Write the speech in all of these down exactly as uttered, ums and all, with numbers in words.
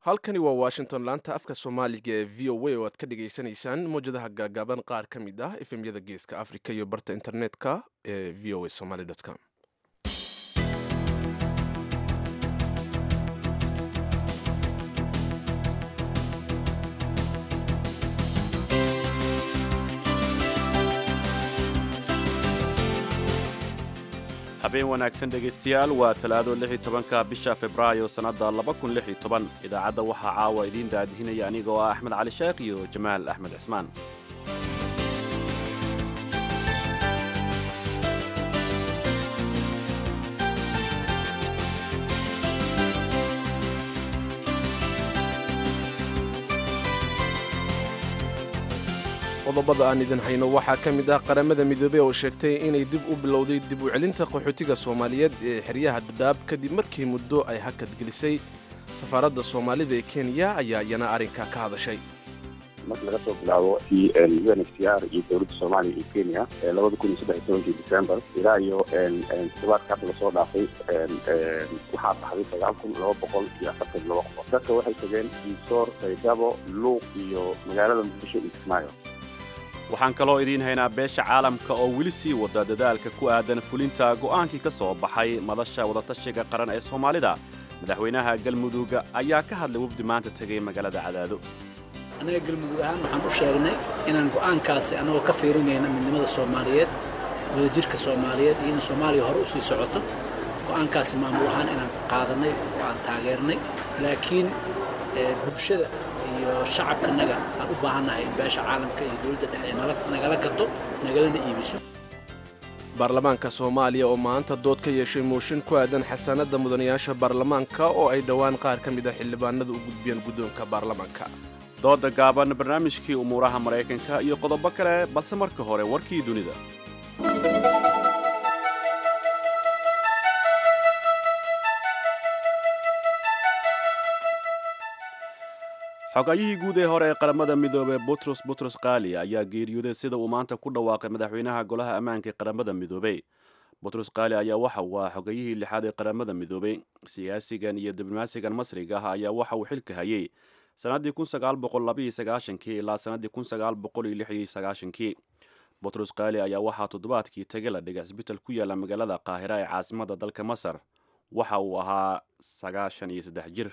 halkani waa washington laanta afka soomaaliga ee v o a oo aad ka dhagaysanaysaan mowjadaha gaagaaban qaar ka mid ah efemyada geeska africa iyo barta internetka ee v o a somaly com. habeen wanaagsan dhegaystayaal waa talaado lix iyo tobanka bisha Febraayo sanada laba kun lix iyo toban idaacadda waxaa caawa idiin daadihinaya anigoo ah Axmed Cali Sheekh iyo Jamaal Axmed Cismaan. qodobada aan idin hayno waxaa ka mid ah qaramada midoobey oo sheegtay inay dib u bilowday dib u celinta qaxootiga Soomaaliyeed ee xeryaha Dadaab kadib markii muddo ay hakad gelisay safaaradda Soomaalida ee Kenya ayaa iyana arrinka ka hadashay. marka laga soo bilaabo T N U N H C R iyo dowladda Soomaaliya iyo Kenya ee laba kun iyo saddex iyo toban December ilaa iyo todobaadka la soo dhaafay waxaa baxday sagaal kun laba boqol iyo afartan iyo laba qof. dadka waxay tageen Isoor, Faydhabo, Luuq iyo magaalada Muqdisho iyo Kismaayo. waxaan kaloo idiin haynaa beesha caalamka oo weli sii wada dadaalka ku aadan fulinta go'aankii ka soo baxay madasha wadatashiga qaran ee Soomaalida. madaxweynaha Galmudug ayaa ka hadlay wafdi maanta tagay magaalada Cadaado. anaga Galmudug ahaan waxaan u sheegnay inaan go'aankaasi anagoo ka fiirinayna midnimada Soomaaliyeed wadajirka Soomaaliyeed iyo in Soomaaliya hore u sii socoto go'aankaasi maamul ahaan inaan qaadanay oo aan taageernay laakiin bulshada iyo shacabkanaga aan u baahanahay in beesha caalamka iyo dawladda dhexe nagala gato nagalana iibiso. baarlamaanka Soomaaliya oo maanta dood ka yeeshay mooshin ku aadan xasaanada mudanayaasha baarlamaanka oo ay dhawaan qaar ka mid ah xildhibaanada u gudbiyeen guddoonka baarlamaanka. dooda gaaban barnaamijkii umuuraha Mareykanka iyo qodobo kale balse marka hore warkii dunida. xogayihii guud ee hore ee qaramada midoobay Boutros Boutros Ghali ayaa geeriyooday sida uu maanta ku dhawaaqay madaxweynaha golaha ammaanka ee qaramada midoobay. Boutros Ghali ayaa waxa uu ahaa xogayihii lixaad ee qaramada midoobay. siyaasigan iyo diblomaasigan Masriga ah ayaa waxa uu xilka hayay sanadii kun sagaal boqol laba iyo sagaashan-kii ilaa sanadii kun sagaal boqol lix iyo sagaashan-kii. Boutros Ghali ayaa waxaa toddobaadkii tagay la dhigay isbitaal ku yaala magaalada Qaahira ee caasimadda dalka Masar. waxa uu ahaa sagaashan iyo saddex jir.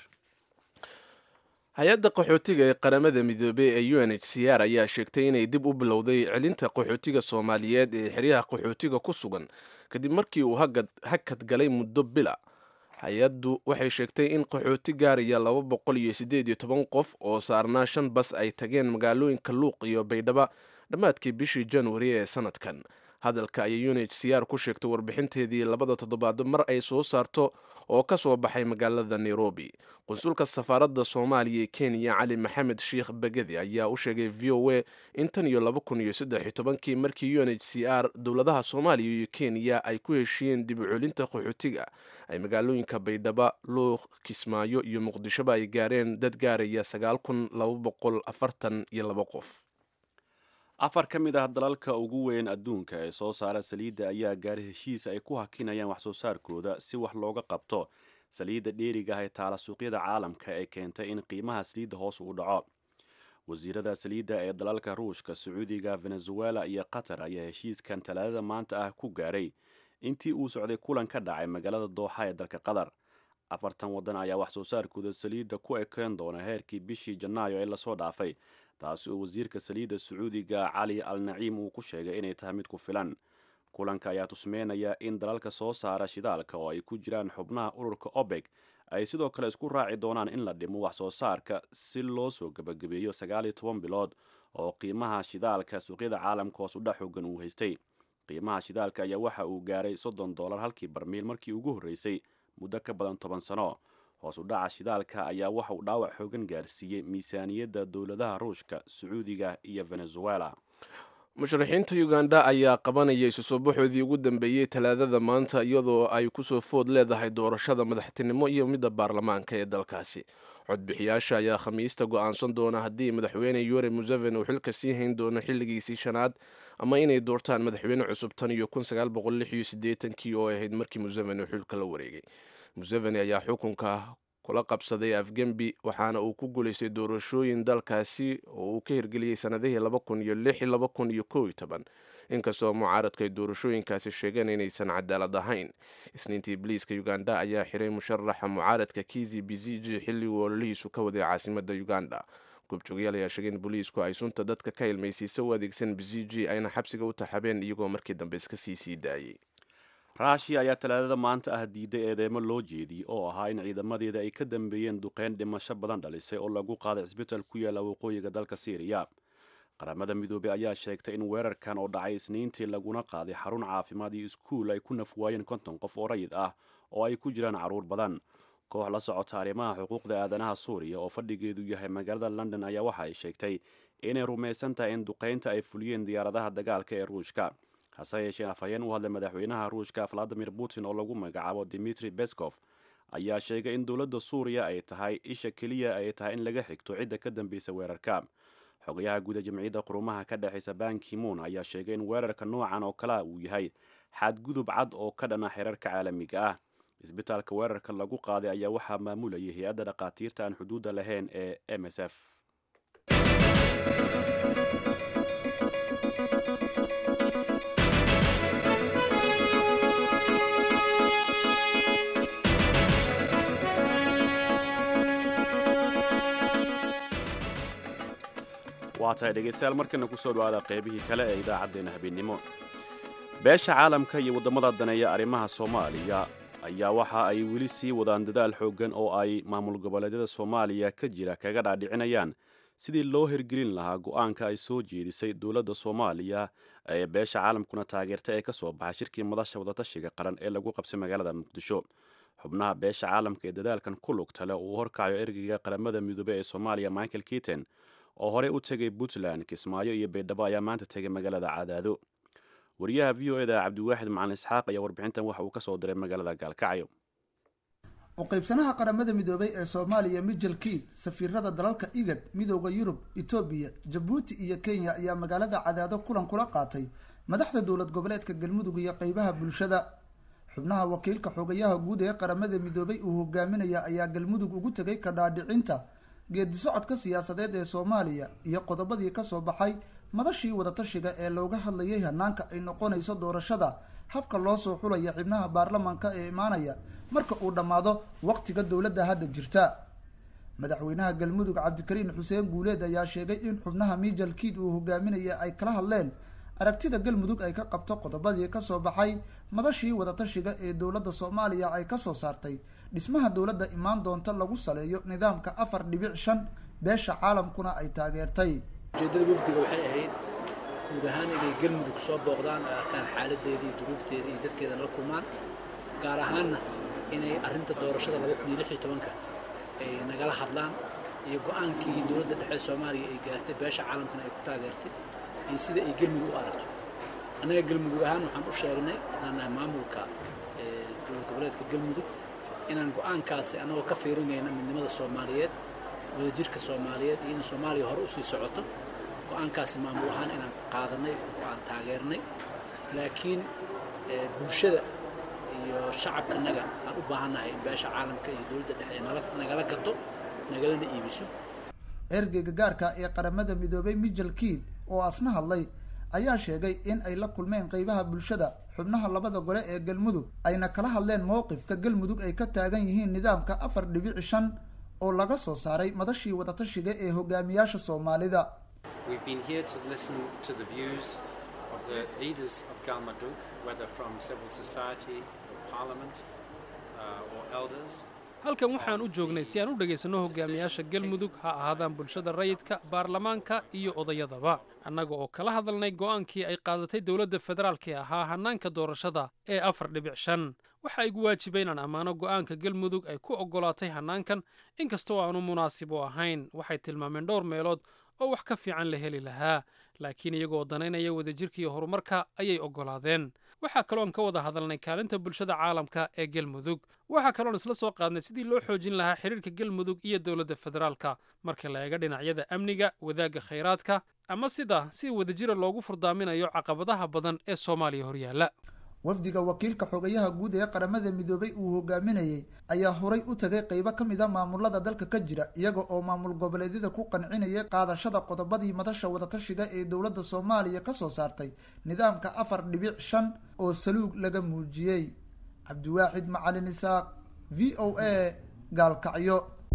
hay-adda qaxootiga ee qaramada midoobey ee U N H C R ayaa sheegtay inay dib u bilowday celinta qaxootiga Soomaaliyeed ee xeryaha qaxootiga ku sugan kadib markii uu hakad galay muddo bila. hay-addu waxay sheegtay in qaxooti gaaraya laba boqol iyo siddeed iyo toban qof oo saarnaa shan bas ay tageen magaalooyinka Luuq iyo Baydhabo dhammaadkii bishii January ee sanadkan. hadalka ayay U N H C R ku sheegtay warbixinteedii labada toddobaad mar ay soo saarto oo ka soo baxay magaalada Nairobi. qunsulka safaaradda Soomaaliya ee Kenya Cali Maxamed Sheekh Bagadi ayaa u sheegay V O A in tan iyo laba kun iyo saddex iyo tobankii markii U N H C R dowladaha Soomaaliya iyo Kenya ay ku heshiiyeen dib u celinta qaxootiga ay magaalooyinka Baydhabo, Luuq, Kismaayo iyo Muqdisho ay gaareen dad gaaraya sagaal kun laba boqol afartan iyo laba qof. afar ka mid ah dalalka ugu weyn adduunka ee soo saara saliidda ayaa gaaray heshiis ay ku hakinayaan wax soo saarkooda si wax looga qabto saliidda dheeriga ah ee taala suuqyada caalamka ee keentay in qiimaha saliidda hoos u dhaco. wasiirada saliidda ee dalalka Ruushka, Sacuudiga, Venezuela iyo Qatar ayaa heshiiskan talaadada maanta ah ku gaaray intii uu socday kulan ka dhacay magaalada Dooxa ee dalka Qatar. afartan wadan ayaa wax soo saarkooda saliidda ku ekeen doona heerkii bishii Janaayo ee la soo dhaafay, taasi oo wasiirka saliidda Sacuudiga Cali Al Naciim uu ku sheegay inay tahay mid ku filan. kulanka ayaa tusmeynaya in dalalka soo saara shidaalka oo ay ku jiraan xubnaha ururka OPEC ay sidoo kale isku raaci doonaan in la dhimo wax soo saarka si loo soo gabagabeeyo sagaal iyo toban bilood oo qiimaha shidaalka suuqyada caalamka hoos u dhac xoogan uu haystay. qiimaha shidaalka ayaa waxa uu gaaray soddon dollar halkii barmiil markii ugu horreysay muddo ka badan toban sano. hoos u dhaca shidaalka ayaa waxa uu dhaawac xoogan gaarsiiyey miisaaniyadda dowladaha Ruushka, Sacuudiga iyo Venezuela. musharaxiinta Uganda ayaa qabanaya isu soo baxoodii ugu dambeeyay talaadada maanta iyadoo ay ku soo food leedahay doorashada madaxtinimo iyo midda baarlamaanka ee dalkaasi. codbixiyaasha ayaa khamiista go'aansan doona haddii madaxweyne Yoweri Museveni uu xilka sii hayn doono xilligiisii shanaad ama inay doortaan madaxweyne cusub tan iyo kun sagaal boqol lix iyo siddeetankii oo ahayd markii Museveni uu xilka la wareegay. Museveni ayaa xukunka kula qabsaday afgembi waxaana uu ku guulaystay doorashooyin dalkaasi oo uu ka hirgeliyey sanadihii laba kun iyo lix laba kun iyo kow iyo toban inkastoo mucaaradka ay doorashooyinkaasi sheegeen inaysan cadaalad ahayn. isniintii booliiska uganda ayaa xiray musharaxa mucaaradka kizi biziji xilliguu ololihiisu ka waday caasimada uganda. goobjoogayaal ayaa sheegay in booliisku ay sunta dadka ka ilmaysiisa u adeegsan biziji ayna xabsiga u taxabeen iyagoo markii dambe iska sii sii daayey. ruushia ayaa talaadada maanta ah diiday eedeymo loo jeediyey oo ahaa in ciidamadeeda ay ka dambeeyeen duqeyn dhimasho badan dhalisay oo lagu qaaday cisbitaal ku yaala waqooyiga dalka syriya. qaramada midoobey ayaa sheegtay in weerarkan oo dhacay isniintii laguna qaaday xarun caafimaad iyo iskuul ay ku nafwaayeen konton qof oo rayid ah oo ay ku jiraan carruur badan. koox la socota arrimaha xuquuqda aadanaha suuriya oo fadhigeedu yahay magaalada london ayaa waxa ay sheegtay inay rumaysan tahay in duqeynta ay fuliyeen diyaaradaha dagaalka ee ruushka. hase yeeshee afhayeen u hadlay madaxweynaha ruushka valadimir putin oo lagu magacaabo dimitri beskov ayaa sheegay in dowladda suuriya ay tahay isha keliya ay tahay in laga xigto cidda ka dambeysa weerarka. xogayaha guud ee jamciyadda qurumaha ka dhexaysa ban ki-moon ayaa sheegay in weerarka noocan oo kale uu yahay xadgudub cad oo ka dhana xeerarka caalamiga ah. isbitaalka weerarka lagu qaaday ayaa waxaa maamulayay hay-adda dhakhaatiirta aan xuduudda lahayn ee m s f. waa tahay dhegaystayaal markana kusoo dhawaada qaybihii kale ee idaacaddeenna habeennimo. beesha caalamka iyo waddamada daneeya arrimaha soomaaliya ayaa waxa ay weli sii wadaan dadaal xooggan oo ay maamul goboleedyada soomaaliya ka jira kaga dhaadhicinayaan sidii loo hirgelin lahaa go-aanka ay soo jeedisay dowladda soomaaliya ee beesha caalamkuna taageerta ee ka soo baxay shirkii madasha wadatashiga qaran ee lagu qabsay magaalada muqdisho. xubnaha beesha caalamka ee dadaalkan ku lugta leh uu horkacayo ergeyga qaramada midoobey ee soomaaliya michael keaton oo horey u tegay puntland kismaayo iyo baydhabo ayaa maanta tegay magaalada cadaado. wariyaha v o eda cabdiwaaxid macalin isxaaq ayaa warbixintan waxa uu ka soo diray magaalada gaalkacyo. u qaybsanaha qaramada midoobey ee soomaaliya michel keat, safiirada dalalka igad, midooda yurub, etoobiya, jabuuti iyo kenya ayaa magaalada cadaado kulan kula qaatay madaxda dowlad goboleedka galmudug iyo qeybaha bulshada. xubnaha wakiilka xogayaha guud ee qaramada midoobey uu hogaaminaya ayaa galmudug ugu tegay ka dhaadhicinta geedi socodka siyaasadeed ee soomaaliya iyo qodobadii ka soo baxay madashii wadatashiga ee looga hadlayay hanaanka ay noqonayso doorashada, habka loo soo xulaya xubnaha baarlamaanka ee imaanaya marka uu dhammaado waqtiga dowladda hadda jirta. madaxweynaha galmudug cabdikariin xuseen guuleed ayaa sheegay in xubnaha michel keat uu hogaaminaya ay kala hadleen aragtida galmudug ay ka qabto qodobadii ka soo baxay madashii wadatashiga ee dowladda soomaaliya ay ka soo saartay dhismaha dowladda imaan doonta lagu saleeyo nidaamka afar dhibic shan beesha caalamkuna ay taageertay. ujeeddada wafdiga waxay ahayd guud ahaan inay galmudug soo booqdaan oo arkaan xaaladeeda iyo duruufteeda iyo dadkeeda la kulmaan, gaar ahaanna inay arrinta doorashada laba kun iyo lix iyo tobanka ay nagala hadlaan iyo go-aankii dowladda dhexe soomaaliya ay gaartay beesha caalamkana ay ku taageertay iyo sida ay galmudug u aragto. annaga galmudug ahaan waxaan u sheegnay inaan nahay maamulka dowlad goboleedka galmudug inaan go-aankaasi annagoo ka fiirinayna midnimada soomaaliyeed, wadajirka soomaaliyeed iyo in soomaaliya hore usii socoto, go-aankaasi maamul ahaan inaan qaadanay oo aan taageernay. laakiin bulshada iyo shacabkanaga aan u baahannahay in beesha caalamka iyo dowladda dhexe nagala gato, nagalana iibiso. ergeyga gaarka ee qaramada midoobey michel keat oo asna hadlay ayaa sheegay in ay la kulmeen qeybaha bulshada xubnaha labada gole ee galmudug ayna kala hadleen mowqifka galmudug ay ka taagan yihiin nidaamka afar dhibic shan oo laga soo saaray madashii wadatashiga ee hogaamiyaasha soomaalida. halkan waxaan u joognay si aan u dhegaysanno hogaamiyaasha galmudug, ha ahaadaan bulshada rayidka, baarlamaanka iyo odayadaba, annaga oo kala hadalnay go'aankii ay qaadatay dowladda federaalka ee ahaa hanaanka doorashada ee afar dhibic shan. waxa igu waajibay inaan ammaano go'aanka galmudug ay ku oggolaatay hanaankan, inkastoo aanu munaasib u ahayn. waxay tilmaameen dhowr meelood oo wax ka fiican la heli lahaa, laakiin iyagoo danaynaya wadajirka iyo horumarka ayay oggolaadeen. waxaa kaloon ka wada hadalnay kaalinta bulshada caalamka ee galmudug. waxaa kaloon isla soo qaadnay sidii loo xoojin lahaa xiriirka galmudug iyo dowladda federaalka marka la eega dhinacyada amniga, wadaagga khayraadka, ama sida si wadajira loogu furdaaminayo caqabadaha badan ee soomaaliya horyaalla. wafdiga wakiilka xogayaha guud ee qaramada midoobay uu hogaaminayay ayaa horay u tagay qeybo ka mid a maamulada dalka ka jira iyaga oo maamul goboleedyada ku qancinayay qaadashada qodobadii madasha wadatashiga ee dowladda soomaaliya ka soo saartay nidaamka afar dhibic shan oo saluug laga muujiyey. cabdiwaaxid macalin isaaq, v o a, gaalkacyo.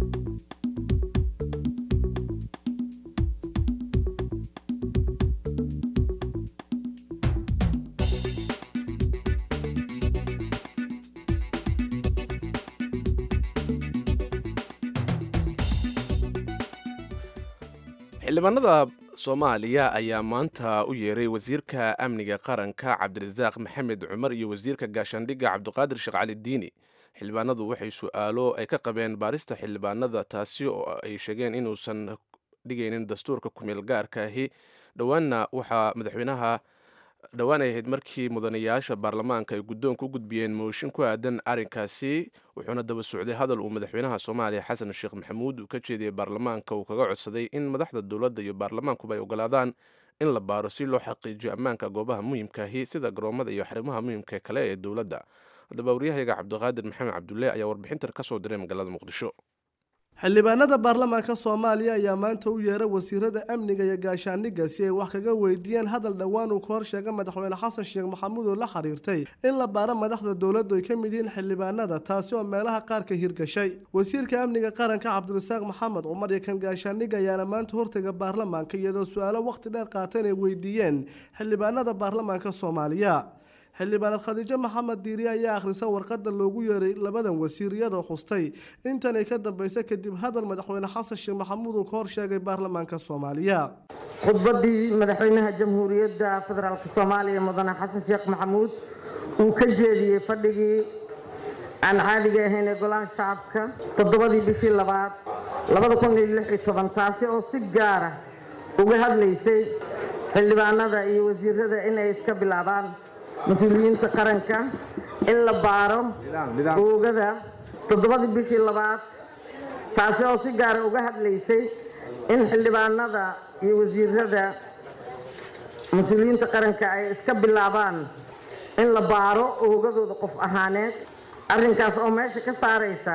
xildhibaanada soomaaliya ayaa maanta u yeeray wasiirka amniga qaranka cabdirasaaq maxamed cumar iyo wasiirka gaashaandhigga cabdiqaadir sheekh cali diini. xildhibaanadu waxay su-aalo ay ka qabeen baarista xildhibaanada taasi oo ay sheegeen inuusan dhigaynin dastuurka kumeel gaarka ahi. dhowaanna waxaa madaxweynaha dhowaan ay ahayd markii mudanayaasha baarlamaanka ay guddoonka u gudbiyeen mooshin ku aadan arrinkaasi, wuxuuna daba socday hadal uu madaxweynaha soomaaliya xasan sheekh maxamuud uu ka jeediyey baarlamaanka uu kaga codsaday in madaxda dowladda iyo baarlamaankuba ay ogolaadaan in la baaro si loo xaqiijiyo ammaanka goobaha muhiimkaahi sida garoomada iyo xarimaha muhiimka kale ee dowladda. haddaba waryahayaga cabdiqaadir maxamed cabdulle ayaa warbixintan ka soo diray magaalada muqdisho. xildhibaanada baarlamaanka soomaaliya ayaa maanta u yeeray wasiirada amniga iyo gaashaandhigga si ay wax kaga weydiiyaan hadal dhowaan uu ka hor sheegay madaxweyne xasan sheekh maxamuud oo la xiriirtay in la baaro madaxda dowladdu ay ka mid yihiin xildhibaanada, taasi oo meelaha qaar ka hirgashay. wasiirka amniga qaranka cabdirasaaq maxamed cumar iyo kan gaashaandhigga ayaana maanta hortaga baarlamaanka iyadoo su-aalo waqti dheer qaateen ay weydiiyeen xildhibaanada baarlamaanka soomaaliya. xildhibaanad khadiijo maxamed diiri ayaa akhrisa warqadda loogu yeeray labadan wasiir iyadoo xustay intan ay ka dambaysa kadib hadal madaxweyne xasan sheekh maxamuud uu ka hor sheegay baarlamaanka soomaaliya. khudbadii madaxweynaha jamhuuriyadda federaalka soomaaliya mudane xasan sheekh maxamuud uu ka jeediyey fadhigii aan caadiga ahayn ee golaha shacabka toddobadii bishii labaad labada kun iyo lix iyo toban, taasi oo si gaara uga hadlaysay xildhibaanada iyo wasiirada inay iska bilaabaan mas-uuliyiinta qaranka in la baaro oogada toddobadii bishii labaad, taasi oo si gaara uga hadlaysay in xildhibaanada iyo wasiirada mas-uuliyiinta qaranka ay iska bilaabaan in la baaro oogadooda qof ahaaneed. arrinkaas oo meesha ka saaraysa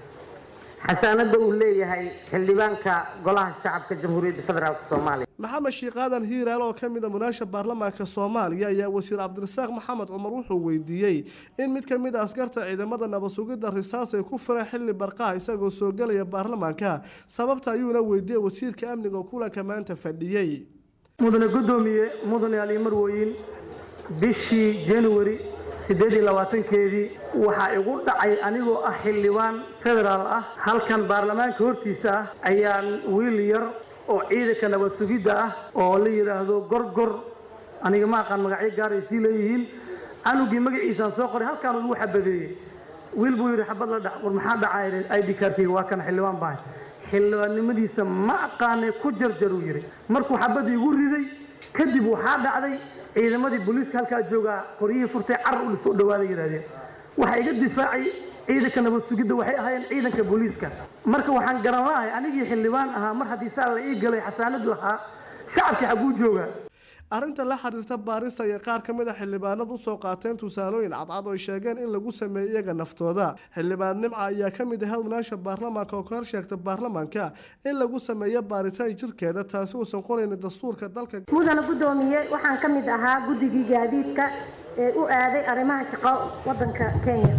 xasaanada uu leeyahay xildhibaanka golaha shacabka jamhuuriyadda federaalka soomaaliya. maxamed sheekh aadan hiiraal oo ka mid a munaasha baarlamaanka soomaaliya ayaa wasiir cabdirasaaq maxamed cumar wuxuu weydiiyey in mid ka mid a askarta ciidamada nabad sugidda risaas ay ku fureen xilli barqaha isagoo soo gelaya baarlamaanka, sababta ayuuna weydiiyey wasiirka amniga oo kulanka maanta fadhiyey. mudane guddoomiye mudane ali marwooyin, bishii january sideed iyo labaatankeedii waxaa igu dhacay anigoo ah xildhibaan federaal ah halkan baarlamaanka hortiisa ah ayaan wiil yar oo ciidanka nabad sugidda ah oo la yidhaahdo gorgor, aniga ma aqaan magacyo gaar ay sii leeyihiin, anugii magaciisaan soo qoray halkaan lagu xabadeeyey. wiil buu yidhi xabad la dhac, war maxaa dhacay? I D kaarkayga waa kan xildhibaan baan, xildhibaannimadiisa ma aqaanay ku jarjaruu yidhi. markuu xabadda igu riday kadib waxaa dhacday ciidamadii booliiska halkaa joogaa qoryihii furtay carar u soo dhawaaday yidhahdeen. waxaa iga difaacay ciidanka nabad sugidda, waxay ahaayeen ciidanka booliiska. marka waxaan garan lahay anigii xildhibaan ahaa mar haddii saa la ii galay xasaanadu ahaa shacabkii xagguu joogaa. arrinta la xiriirta baarista iyo qaar ka mid a xildhibaanadu usoo qaateen tusaalooyin cadcad oo ay sheegeen in lagu sameeyey iyaga naftooda. xildhibaan nimca ayaa ka mid ahayd munaasha baarlamaanka oo ka hor sheegta baarlamaanka in lagu sameeyo baaritaan jirkeeda, taasi uusan qoraynin dastuurka dalka. mudane guddoomiye, waxaan ka mid ahaa guddigii gaadiidka ee u aaday arrimaha shaqo waddanka Kenya.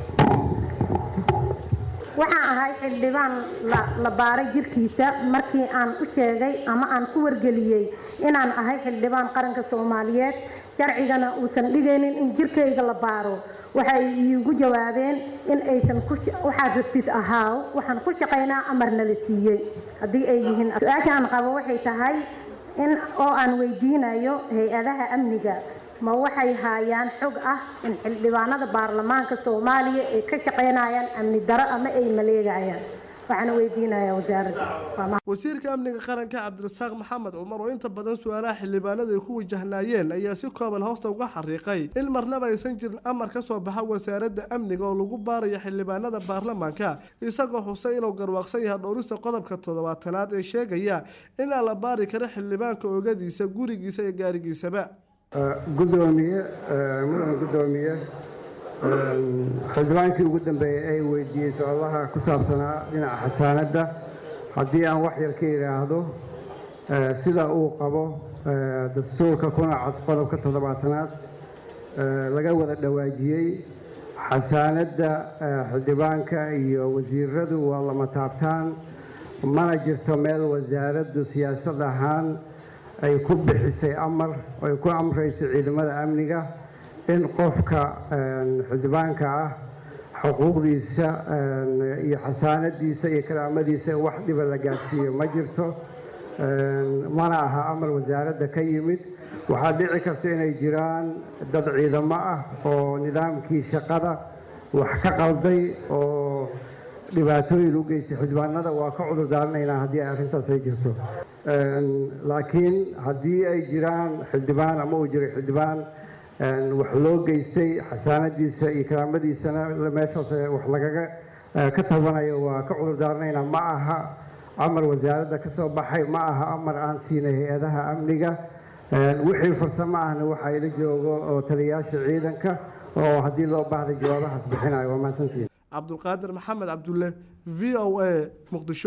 waxaan ahay xildhibaan la baaray jirkiisa markii aan u sheegay ama aan ku wargeliyey inaan ahay xildhibaan qaranka Soomaaliyeed, sharcigana uusan dhigaynin in jirkayga la baaro. waxay iigu jawaabeen in aysan ku waxaad rabtid ahaaw, waxaan ku shaqaynaa amarna la siiyey haddii ay yihiin. su-aasha aan qabo waxay tahay in oo aan weydiinayo hay-adaha amniga ma waxay haayaan xog ah in xildhibaanada baarlamaanka Soomaaliya ay ka shaqaynayaan amni daro ama ay maleegayaan? waxaan weydiinayaa wasaaradda. wasiirka amniga qaranka cabdirasaaq maxamed cumar oo inta badan su-aalaha xildhibaanada ay ku wajahnaayeen ayaa si kooban hoosta uga xariiqay in marnaba aysan jirin amar ka soo baxa wasaaradda amniga oo lagu baarayo xildhibaanada baarlamaanka, isagoo xusay inuu garwaaqsan yahay dhowrista qodobka toddobaatanaad ee sheegaya in aan la baari karo xildhibaanka oogadiisa, gurigiisa iyo gaarigiisaba. gudoomiye mudan gudoomiye xildhibaankii ugu dambeeyey ay weydiiyey su-aalaha ku saabsanaa dhinaca xasaanadda haddii aan wax yar ka idhaahdo sida uu qabo dastuurka kuna cad qodobka toddobaatanaad laga wada dhawaajiyey xasaanadda xildhibaanka iyo wasiiradu waa lama taabtaan mana jirto meel wasaaraddu siyaasad ahaan ay ku bixisay amar ay ku amrayso ciidamada amniga in qofka xildhibaanka ah xuquuqdiisa iyo xasaanadiisa iyo karaamadiisa wax dhiba la gaadsiiyo ma jirto mana aha amar wasaaradda ka yimid waxaa dhici karta inay jiraan dad ciidamo ah oo nidaamkii shaqada wax ka qalday oo dhibaatooyin u geystay xildhibaanada waa ka cudur daaranaynaa haddii ay arrintaas ay jirto laakiin haddii ay jiraan xildhibaan ama uu jiray xildhibaan wax loo geystay xasaanadiisa iyo karaamadiisana meeshaas wax lagaga ka tabanayo waa ka cudur daaranaynaa ma aha amar wasaaradda ka soo baxay ma aha amar aan siinay hay-adaha amniga wixii farsamo ahna waxaa ila joogo oo taliyayaasha ciidanka oo haddii loo baahday jawaabahaas bixinayo waa mahadsantihiin cabdulqaadir maxamed cabdulle v o a muqdisho.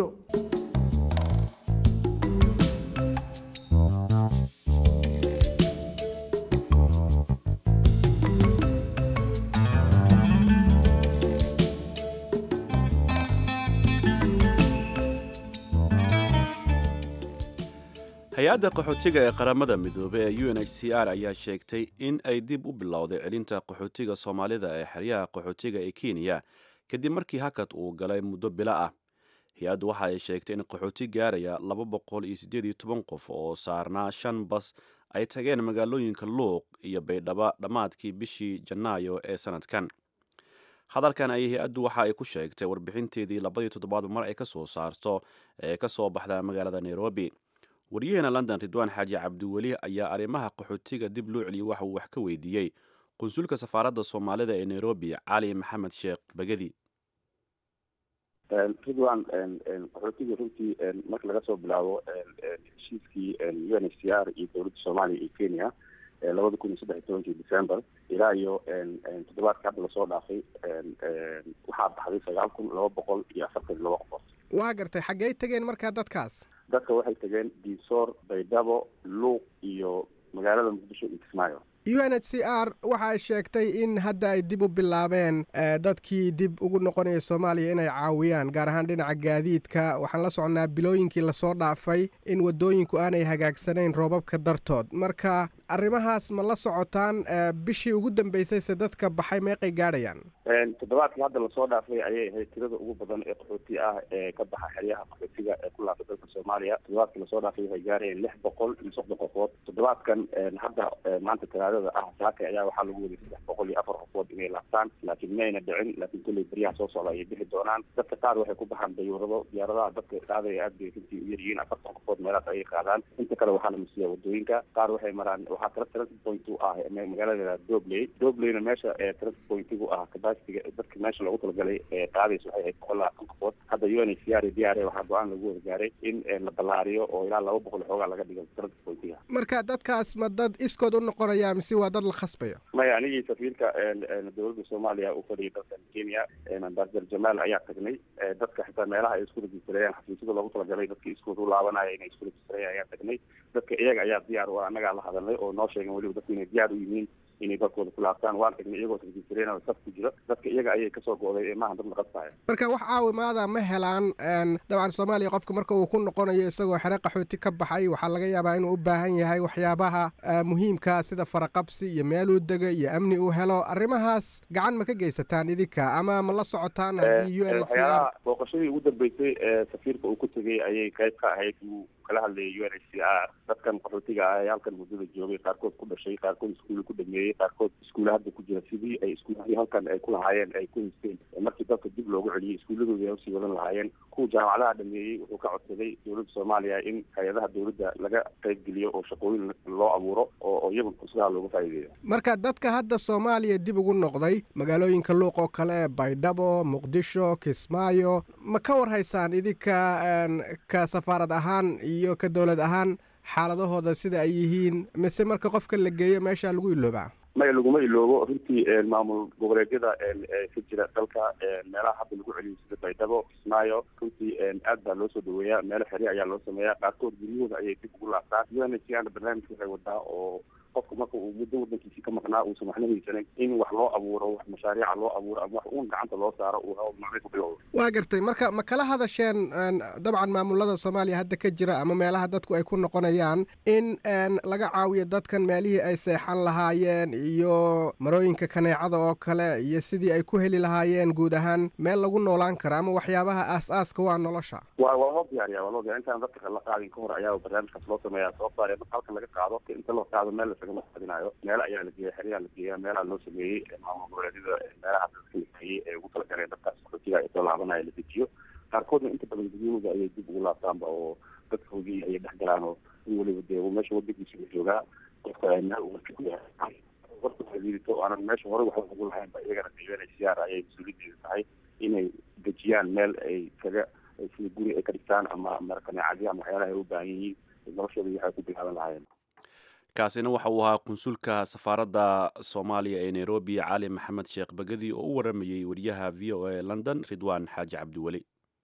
hay-adda qaxootiga ee qaramada midoobey ee u n h c r ayaa sheegtay in ay dib u bilowday celinta qaxootiga soomaalida ee xeryaha qaxootiga ee kenya kadib markii hakad uu galay muddo bilo ah. hay-addu waxa ay sheegtay in qaxooti gaaraya laba boqol iyo siddeed iyo toban qof oo saarnaa shan bas ay tageen magaalooyinka luuq iyo baydhabo dhammaadkii bishii janaayo ee sanadkan. hadalkan ayay hay-addu waxa ay ku sheegtay warbixinteedii labadii toddobaad mar ay ka soo saarto ee ka soo baxda magaalada nairobi. waryaheena london ridwaan xaaji cabdiweli ayaa arrimaha qaxootiga dib loo celiyey waxa uu wax ka weydiiyey qunsulka safaaradda soomaalida ee nairobi cali maxamed sheekh bagadi. ridwan qaxootiga runtii marka laga soo bilaabo heshiiskii u n h c r iyo dowladda soomaaliya iyo kenya labada kun iyo saddex iyo tobankii december ilaa iyo toddobaadka hadda lasoo dhaafay waxaa baxday sagaal kun laba boqol iyo afartan laba qofood. waa gartay xaggey tageen markaa dadkaas? dadka waxay tageen diisoor, baydhabo, luuq iyo magaalada muqdisho iyo kismaayo. u n h c r waxa ay sheegtay in hadda ay dib u bilaabeen dadkii dib ugu noqonaya soomaaliya inay caawiyaan gaar ahaan dhinaca gaadiidka. waxaan la soconnaa bilooyinkii lasoo dhaafay in wadooyinku aanay hagaagsanayn roobabka dartood. marka arrimahaas ma la socotaan? bishii ugu dambeysay se dadka baxay meeqay gaadhayaan? toddobaadkii hadda lasoo dhaafay ayay ahayd tirada ugu badan ee qaxooti ah ee ka baxa xeryaha qaxootiga ee ku laabta dalka soomaaliya. toddobaadkii lasoo dhaafay waxay gaarayeen lix boqol iyo soddon qofood. toddobaadkan hadda maanta talaadada ah saaka ayaa waxaa lagu waday saddex boqol iyo afar qofood inay laabtaan, laakiin mayna dhicin. laakiin kolley beryaha soo socda ayay bixi doonaan. dadka qaar waxay ku baxaan dayuurado, diyaaradaha dadka qaadaya aad bay runtii u yaryihiin, afartan qofood meelaas ayay qaadaan. inta kale waxaa la masiiyaa wadooyinka. qaar waxay maraan waxaa tira transit point u ah magaalada dobley. dobleyna meesha transit pointigu ah capacity dadka meesha loogu talagalay ee qaadaysa waxay ahayd boqol labaatan qofood. hadda u n h c r iyo d r a waxaa go-aan lagu wada gaaray in la ballaariyo oo ilaa laba boqol xoogaa laga dhigo transit pointiga. marka dadkaas ma dad iskood u noqonaya mise waa dad la khasbayo? maya, anigii safiirka dowladda soomaaliya uu fadhiyay dalkan kenya ambassador jamaal ayaa tagnay. dadka xitaa meelaha ay isku registrayaan xafiisyada loogu talagalay dadka iskood u laabanaya inay isku registrayaan ayaa tagnay. dadka iyaga ayaa diyaar u ah, annagaa la hadalnay oo noo sheegeen weliba dadku inay diyaar u yihiin inay dadkooda ku laabtaan. waan tagnay iyagoo registrayna saf ku jira. dadka iyaga ayay kasoo go'day ee maaha dad la qasbaya. marka wax caawimaada ma helaan? dabcan soomaaliya qofka marka uu ku noqonayo isagoo xere qaxooti ka baxay waxaa laga yaabaa inuu u baahan yahay waxyaabaha muhiimka sida faraqabsi iyo meeluu dega iyo amni uu helo. arrimahaas gacan ma ka geysataan idinka ama ma la socotaan haddii u n h c r? booqashadii ugu dambeysay ee safiirka uu ku tegey ayay qayb ka ahayd uu kala hadlayay u n h c r. dadkan qaxootiga ah ee halkan muddada joogay qaarkood ku dhashay, qaarkood iskuulla ku dhameeyey, qaarkood iskuulla hadda ku jira sidii ay iskuuladii halkan ay ku lahaayeen ay ku haysteen markii dalka dib loogu celiyey iskuulladoodii ay usii wadan lahaayeen. kuwa jaamacadaha dhameeyey wuxuu ka codsaday dowladda soomaaliya in hay-adaha dowladda laga qayb geliyo oo shaqooyin loo abuuro oo iyagu fursadaha looga faa'iideeyo. marka dadka hadda soomaaliya dib ugu noqday magaalooyinka luuq oo kale, baydhabo, muqdisho, kismaayo, ma ka war haysaan idinka ka safaarad ahaan iyo ka dowlad ahaan xaaladahooda sida ay yihiin mise marka qofka la geeyo meesha lagu iloobaa maya laguma iloobo runtii maamul goboleedyada ka jira dalka meelaha hadda lagu celiyo sida baydhabo kismaayo runtii aad baa loo soo dhaweeyaa meelo xerya ayaa loo sameeyaa qaarkood guryahooda ayay dib ugu laabtaan unhcrna barnaamijka waxay wadaa oo qofka marka uu muddo wadankiisii ka maqnaa uusan waxna haysanin in wax loo abuuro wax mashaariica loo abuuro ama wax uun gacanta loo saaro uu hawl macne ku bilowdo waa gartay marka ma kala hadasheen dabcan maamulada soomaaliya hadda ka jira ama meelaha dadku ay ku noqonayaan in laga caawiyo dadkan meelihii ay seexan lahaayeen iyo marooyinka kaneecada oo kale iyo sidii ay ku heli lahaayeen guud ahaan meel lagu noolaan kara ama waxyaabaha aas-aaska waa nolosha waa waa loo diyaariya waa loo diyaariya intaan dadka la qaadin ka hor ayaa barnaamijkaas loo sameeyaa sababtoo ah marka halkan laga qaado inta loo qaado meel lasagama qaadinayo meel ayaa la geeya xeryaa la geeyaa meelaha loo sameeyey maamul goboleedyada meelaha dadka la geeyey ee ugu talagaleen dadkaas qaxootiga ay soo laabanaya la dejiyo qaarkoodna inta badan guryahooda ayay dib ugu laabtaanba oo dadka hogii ayay dhex galaan oo in weliba dee meesha wadankiisa la joogaa qofka meel uu ku yahay warka xiriirto aanan meesha hore waxba ugu lahayn ba iyagana unhcr ayay mas-uuliyadeeda tahay inay dejiyaan meel ay kaga sida guri ay ka dhigtaan ama markaneecadii ama waxyaalaha ay u baahan yihiin noloshooda waxay ku bilaaban lahaayeen kaasina waxa uu ahaa konsulka safaaradda soomaaliya ee nairobi cali maxamed sheekh bagadi oo u waramayey wariyaha v o a london ridwaan xaaji cabdiweli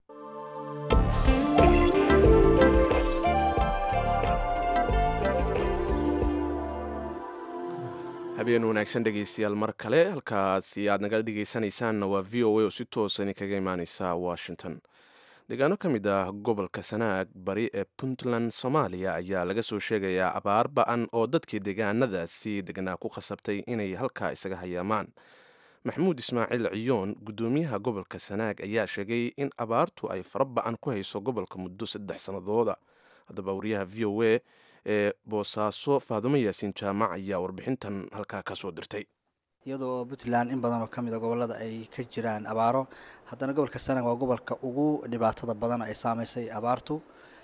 habeen wanaagsan dhegaystayaal mar kale halkaasi aad naga dhegaysanaysaanna waa v o a oo si toosan kaga imaaneysa washington deegaano ka mid ah gobolka sanaag bari ee puntland soomaaliya ayaa laga soo sheegayaa abaar ba-an oo dadkii deegaanadaasi deganaa ku khasabtay inay halkaa isaga hayaamaan maxamuud ismaaciil ciyoon guddoomiyaha gobolka sanaag ayaa sheegay in abaartu ay fara ba-an ku hayso gobolka muddo saddex sannadooda haddaba wariyaha v o a ee boosaaso faadumo yaasiin jaamac ayaa warbixintan halkaa ka soo dirtay iyadoo puntland in badan oo ka mid a gobollada ay ka jiraan abaaro haddana gobolka sanaag waa gobolka ugu dhibaatada badan ay saamaysay abaartu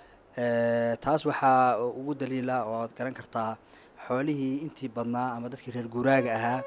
taas waxaa ugu daliila oo aad garan kartaa xoolihii intii badnaa ama dadkii reer guuraaga ahaa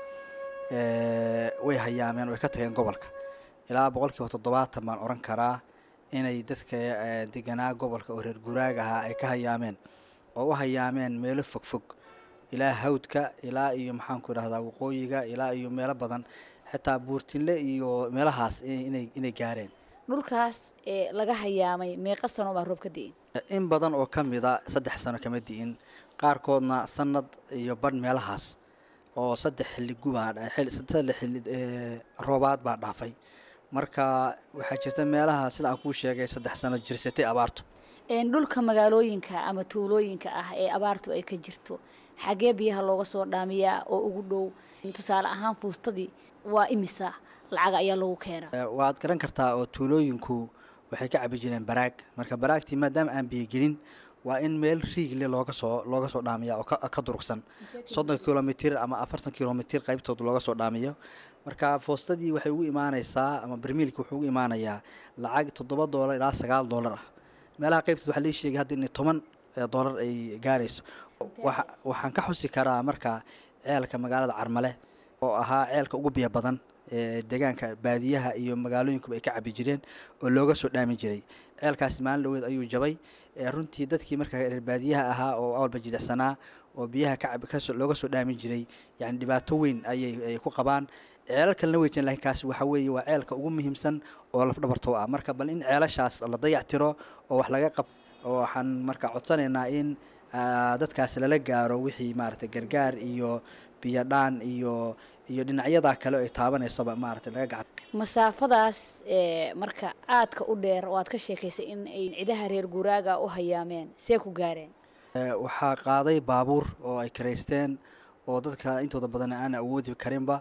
way hayaameen way ka tageen gobolka ilaa boqolkiiba toddobaatan baan oran karaa inay dadka deganaa gobolka oo reer guuraaga ahaa ay ka hayaameen oo u hayaameen meelo fogfog ilaa hawdka ilaa iyo maxaanku idhahdaa waqooyiga ilaa iyo meelo badan xitaa buurtinle iyo meelahaas inay inay gaareen dhulkaas ee laga hayaamay meeqa sano baa roob ka di'in in badan oo ka mid a saddex sano kama di'in qaarkoodna sanad iyo badh meelahaas oo saddex xilli gubaa saddex xilli roobaad baa dhaafay marka waxaa jirta meelaha sida aan kuu sheegay saddex sano jirsatay abaartu dhulka magaalooyinka ama tuulooyinka ah ee abaartu ay ka jirto xagee biyaha looga soo dhaamiyaa oo ugu dhow tusaale ahaan fuustadii waa imisa lacag ayaa lagu keenaa waad garan kartaa oo tuulooyinku waxay ka cabi jireen baraag marka baraagtii maadaama aan biyo gelin waa in meel riigle looga soo looga soo dhaamiya oo ka durugsan soddon kilomitir ama afartan kilomitir qaybtood looga soo dhaamiyo marka foostadii waxay ugu imaanaysaa ama barmiilki wuxuu ugu imaanayaa lacag toddoba doolar ilaa sagaal doolar ah meelaha qaybtood waxaa lii sheegay hadda inay toban doolar ay gaarayso waxaan ka xusi karaa marka ceelka magaalada Carmale oo ahaa ceelka ugu biyo badan ee deegaanka baadiyaha iyo magaalooyinkuba ay ka cabi jireen oo looga soo dhaamin jiray ceelkaasi maalin dhaweed ayuu jabay runtii dadkii marka reer baadiyaha ahaa oo awalba jilicsanaa oo biyaha ka cabi kasoo looga soo dhaamin jiray yani dhibaato weyn ayay ku qabaan ceelal kalena weyjin laakiin kaasi waxa weeye waa ceelka ugu muhiimsan oo laf dhabarto ah marka bal in ceelashaas la dayactiro oo wax laga qab oo waxaan marka codsanaynaa in dadkaas lala gaaro wixii maaragtay gargaar iyo biyo dhaan iyo iyo dhinacyada kale ay taabanayso maaragtay laga gacan masaafadaas ee marka aadka u dheer oo aad ka sheekaysay in ay ciidaha reer guuraaga u hayaameen see ku gaareen waxaa qaaday baabuur oo ay kareysteen oo dadka intooda badan aan awoodi karinba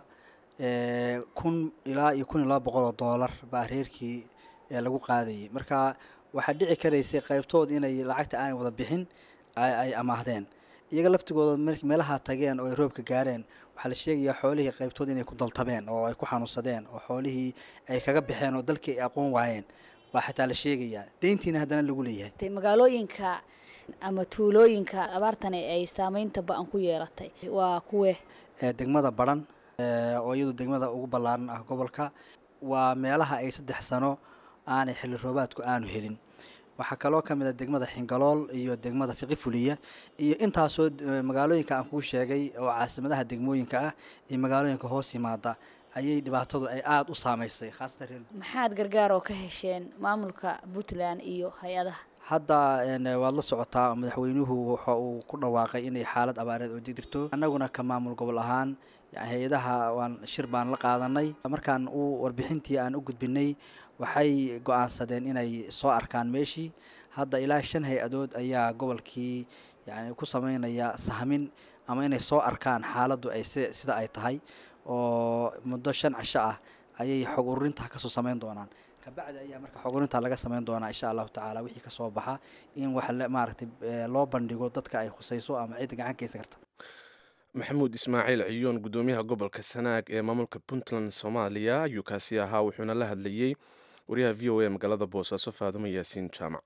kun ilaa iyo kun iyo laba boqol oo doolar baa reerkii lagu qaadayay marka waxaa dhici karaysay qaybtood inay lacagta aan wada bixin ay amaahdeen iyaga laftigooda meelaha tageen oo ay roobka gaareen waxaa la sheegayaa xoolihii qaybtood inay ku daltabeen oo ay ku xanuunsadeen oo xoolihii ay kaga baxeen oo dalkii ay aqoon waayeen baa xitaa la sheegayaa deyntiina haddana lagu leeyahay magaalooyinka ama tuulooyinka abaartani ay saameynta ba-an ku yeelatay waa kuwe degmada Baran oo iyadu degmada ugu ballaaran ah gobolka waa meelaha ay saddex sano aanay xilli roobaadku aanu helin waxaa kaloo ka mid a degmada xingalool iyo degmada fiqi fuliya iyo intaasoo magaalooyinka aan kuu sheegay oo caasimadaha degmooyinka ah iyo magaalooyinka hoos yimaada ayay dhibaatadu ay aada u saamaysay khaasatan reer maxaad gargaar oo ka hesheen maamulka puntland iyo hay-adaha hadda waad la socotaa madaxweynuhu waxa uu ku dhawaaqay inay xaalad abaareed oo jirto annaguna ka maamul gobol ahaan hay-adaha waan shir baan la qaadanay markaan uu warbixintii aan u gudbinay waxay go-aansadeen inay soo arkaan meeshii hadda ilaa shan hay-adood ayaa gobolkii yani ku sameynaya sahmin ama inay soo arkaan xaaladdu ay sida ay tahay oo muddo shan cisho ah ayay xog ururinta kasoo sameyn doonaan kabacdi ayaa marka xog ururinta laga sameyn doonaa insha allahu tacaala wixii kasoo baxa in wax maaragtay loo bandhigo dadka ay khusayso ama cidda gacan keysan karta maxamuud ismaaciil ciyoon gudoomiyaha gobolka sanaag ee maamulka puntland soomaaliya ayuu kaasi ahaa wuxuuna la hadlayey wariyaha v o a magaalada boosaaso faadumo yaasiin jaamac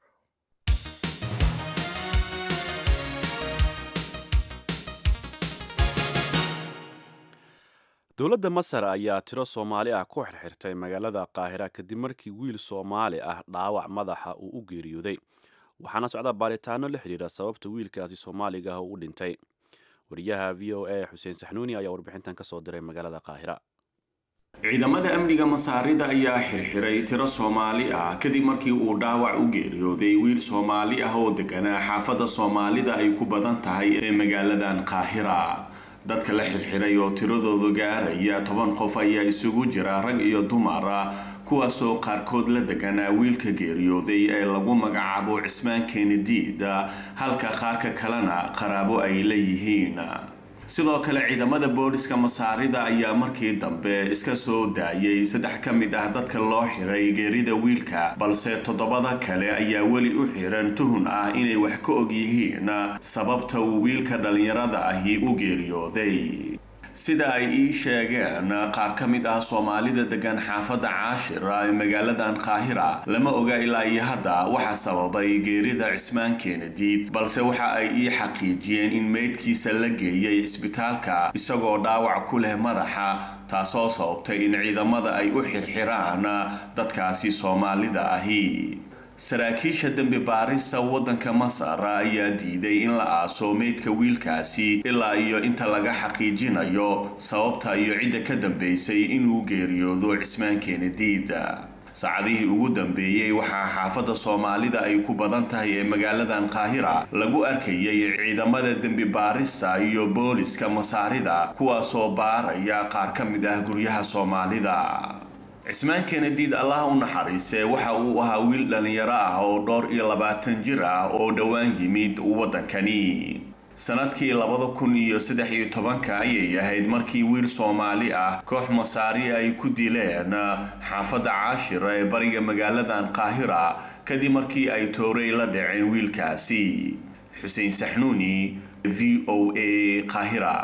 dowladda masar ayaa tiro soomaali ah ku xirxirtay magaalada qaahira kadib markii wiil soomaali ah dhaawac madaxa uu u geeriyooday waxaana socda baaritaano la xidhiira sababta wiilkaasi soomaaliga ah uu u dhintay wariyaha v o a xuseen saxnuuni ayaa warbixintan ka soo diray magaalada qaahira ciidamada amniga masaarida ayaa xirxiray tiro soomaali ah kadib markii uu dhaawac u geeriyooday wiil soomaali ah oo deganaa xaafadda soomaalida ay ku badan tahay ee magaaladan qaahira dadka la xirxiray oo tiradoodu gaaraya toban qof ayaa isugu jira rag iyo dumar ah kuwaasoo qaarkood la deganaa wiilka geeriyooday ee lagu magacaabo cismaan keenadiid halka qaarka kalena qaraabo ay leeyihiin sidoo kale ciidamada booliska masaarida ayaa markii dambe iska soo daayay saddex ka mid ah dadka loo xiray geerida wiilka balse toddobada kale ayaa weli u xiran tuhun ah inay wax ka og yihiin sababta uu wiilka dhallinyarada ahi u geeriyooday sida ay ii sheegeen qaar ka mid ah soomaalida degan xaafadda caashira ee magaaladan qaahira lama oga ilaa iyo hadda waxa sababay geerida cismaan keenadiid balse waxa ay ii xaqiijiyeen in meydkiisa la geeyay isbitaalka isagoo dhaawac ku leh madaxa taasoo sababtay in ciidamada ay u xirxiraan dadkaasi soomaalida ahi saraakiisha dembi baarista waddanka masar ayaa diiday in la aaso meydka wiilkaasi ilaa iyo inta laga xaqiijinayo sababta iyo cidda ka dambeysay inuu geeriyoodo cismaan keenadiid saacadihii ugu dambeeyey waxaa xaafadda soomaalida ay ku badan tahay ee magaaladan qaahira lagu arkayay ciidamada dembi baarista iyo booliska masaarida kuwaasoo baaraya qaar ka mid ah guryaha soomaalida cismaan keenadiid allah u naxariise waxa uu ahaa wiil dhallinyaro ah oo dhowr iyo labaatan jir ah oo dhowaan yimid waddankani sanadkii labada kun iyo saddex iyo tobanka ayay ahayd markii wiil soomaali ah koox masaari ay ku dileen xaafadda caashira ee bariga magaaladan qaahira kadib markii ay toorey la dhaceen wiilkaasi xuseen saxnuuni v o a qaahira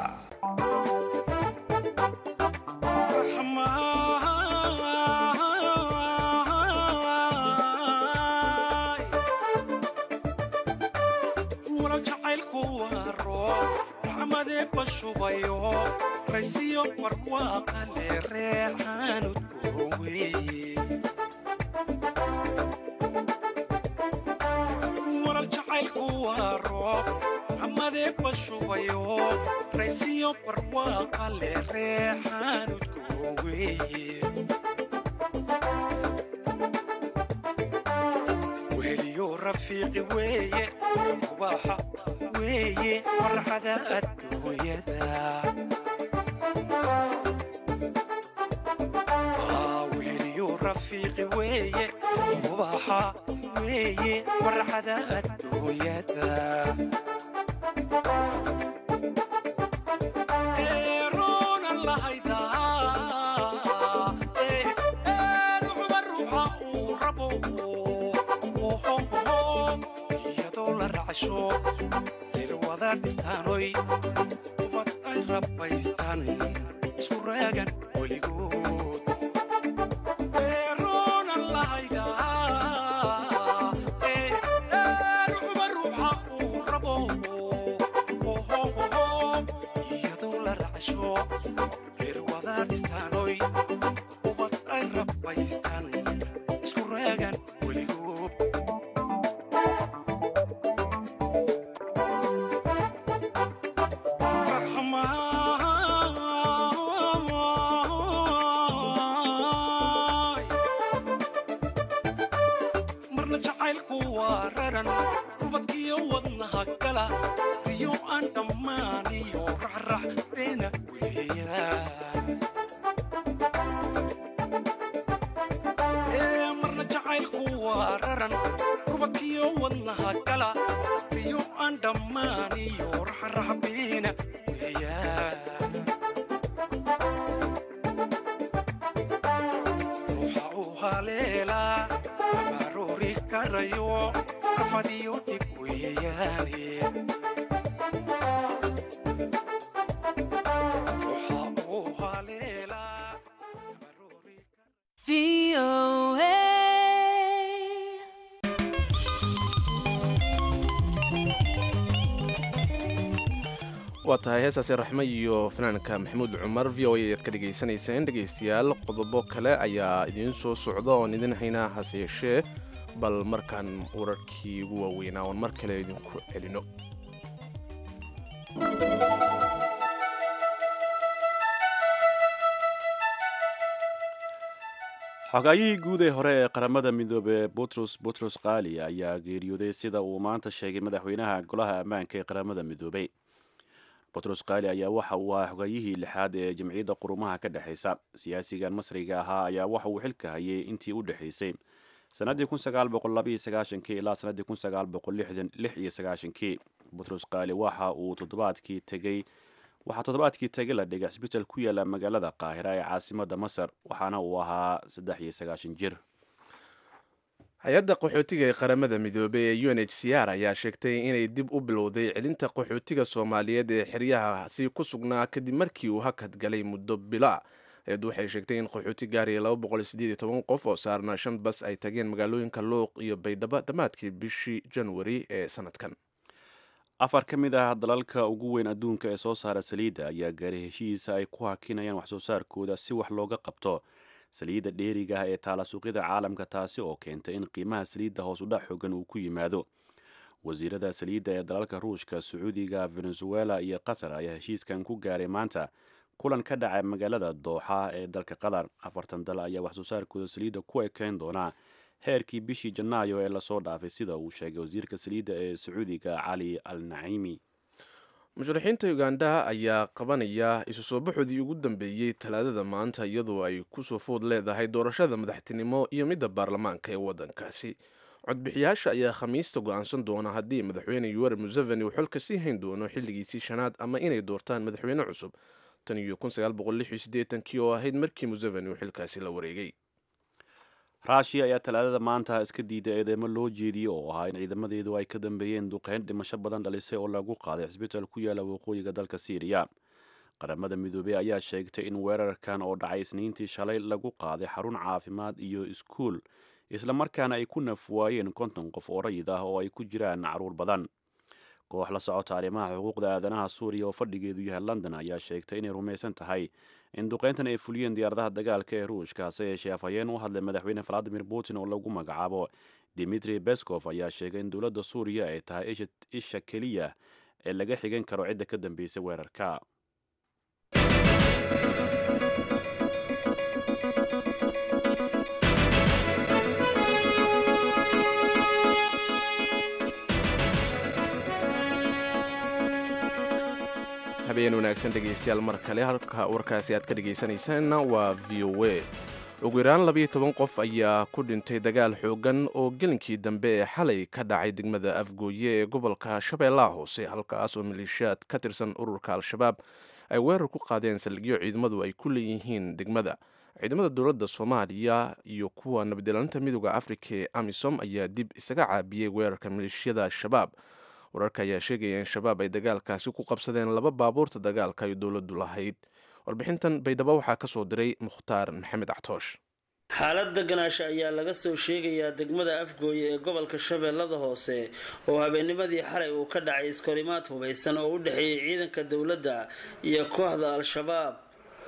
bashubayo raysiyo barwaaqa le reexaanud gooweeye warar jacaylku waa roob xamadee bashubayo raysiyo barwaaqa le reexaanud gooweeye weliyo rafiiqi weeye kubaaxa weeye farxada adduunyada weliyo rafiiqi weeye kubaaxa weeye farxada adduunyada eeroonan lahaydaa ruuxba ruuxa uu rabo iyadoo la racasho irwada dhistaanoy ubad ay rabbaystaan isku raagan weligood eeroonan lahaydaa ruuxba ruuxa uu rabo iyadoo la racasho irwada dhistaanoy ubad ay rabbaystaan isku raagan weligood jacaylku waa raran rubadkiyo wadnaha gala riyo aan dhammaaniyo raxrax beena weeyaan ee marna jacaylku waa raran rubadkiyo wadnaha gala riyo aan dhammaaniyo raxrax beena weeyaan ruuxa u haleela abaroori karayo rafadiyo dhib weeyaane ruuxa u haleela waa tahay heesaasi raxme iyo fanaanka maxamuud cumar v o a ayaad ka dhegaysanayseen dhegaystayaal qodobo kale ayaa idiin soo socda oon idin haynaa hase yeeshee bal markaan wararkii ugu waaweynaa oon mar kale idinku celino xogaayihii guud ee hore ee qaramada midoobe butros butros qaali ayaa geeriyooday sida uu maanta sheegay madaxweynaha golaha ammaanka ee qaramada midoobey butros qaali ayaa waxa uu ahaa xogaayihii lixaad ee jamciyadda qurumaha ka dhexaysa siyaasigan masriga ahaa ayaa waxa uu xilka hayay intii u dhexaysay sanadii ilaa sanadii lix iyo sagaashankii butros qaali waxa uu toddobaadkii tegey waxaa toddobaadkii tegay la dhigay cisbitaal ku yaala magaalada qaahira ee caasimada masar waxaana uu ahaa saddex iyo sagaashan jir hay-adda qaxootiga ee qaramada midoobey ee u n h c r ayaa sheegtay inay dib u bilowday celinta qaxootiga soomaaliyeed ee xeryahaasi ku sugnaa kadib markii uu hakad galay muddo bila hay-addu waxay sheegtay in qaxooti gaaraya qof oo saarnaa shan bas ay tageen magaalooyinka luuq iyo baydhabo dhammaadkii bishii januari ee sanadkan afar ka mid ah dalalka ugu weyn adduunka ee soo saara saliidda ayaa gaaray heshiisa ay ku hakinayaan waxsoo saarkooda si wax looga qabto saliidda dheeriga ah ee taala suuqyada caalamka taasi oo keentay in qiimaha saliidda hoos u dhac xoogan uu ku yimaado wasiirada saliidda ee dalalka ruushka sacuudiga venezuela iyo qatar ayaa heshiiskan ku gaaray maanta kulan ka dhacay magaalada dooxa ee dalka qatar afartan dal ayaa waxsoo saarkooda saliidda ku ekeyn doonaa heerkii bishii janaayo ee lasoo dhaafay sida uu sheegay wasiirka saliidda ee sacuudiga cali al naciimi musharaxiinta uganda ayaa qabanaya isu soo baxoodii ugu dambeeyey talaadada maanta iyadoo ay kusoo food leedahay doorashada madaxtinimo iyo midda baarlamaanka ee waddankaasi codbixiyaasha ayaa khamiista go-aansan doona haddii madaxweyne yuweri museveni uu xilka sii hayn doono xilligiisii shanaad ama inay doortaan madaxweyne cusub tan iyo kii oo ahayd markii museveni uu xilkaasi la wareegay raashiya ayaa talaadada maanta iska diiday eedeymo loo jeediyey oo ahaa in ciidamadeedu ay ka dambeeyeen duqeyn dhimasho badan dhalisay oo lagu qaaday cisbitaal ku yaala waqooyiga dalka siiriya qaramada midoobey ayaa sheegtay in weerarkan oo dhacay isniintii shalay lagu qaaday xarun caafimaad iyo iskuul islamarkaana ay ku nafwaayeen konton qof oo rayid ah oo ay ku jiraan caruur badan koox la socota arrimaha xuquuqda aadanaha suuriya oo fadhigeedu yahay london ayaa sheegtay inay rumaysan tahay in duqeyntan ay fuliyeen diyaaradaha dagaalka ee ruushka hase yeeshee afhayeen u hadlay madaxweyne valadimir putin oo lagu magacaabo dimitri beskov ayaa sheegay in dowladda suuriya ay tahay isha keliya ee laga xigan karo cidda ka dambeysay weerarka habeen wanaagsan dhegaystayaal mar kale halka warkaasi aad ka dhegaysanaysaanna waa v o a ugu yaraan labayo toban qof ayaa ku dhintay dagaal xoogan oo gelinkii dambe ee xalay ka dhacay degmada afgooye ee gobolka shabeellaha hoose halkaas oo maleeshiyaad ka tirsan ururka al-shabaab ay weerar ku qaadeen saldhigyo ciidamadu ay ku leeyihiin degmada ciidamada dowladda soomaaliya iyo kuwa nabadilaalinta midooda afrika ee amisom ayaa dib isaga caabiyey weerarka maleeshiyada al-shabaab wararka ayaa sheegaya in shabaab ay dagaalkaasi ku qabsadeen laba baabuurta dagaalka ay dowladdu lahayd warbixintan baydhabo waxaa ka soo diray mukhtaar maxamed actoosh xaalad deganaasha ayaa laga soo sheegayaa degmada afgooye ee gobolka shabeellada hoose oo habeennimadii xalay uu ka dhacay iskorimaad hubaysan oo u dhexeeyey ciidanka dowladda iyo kooxda al-shabaab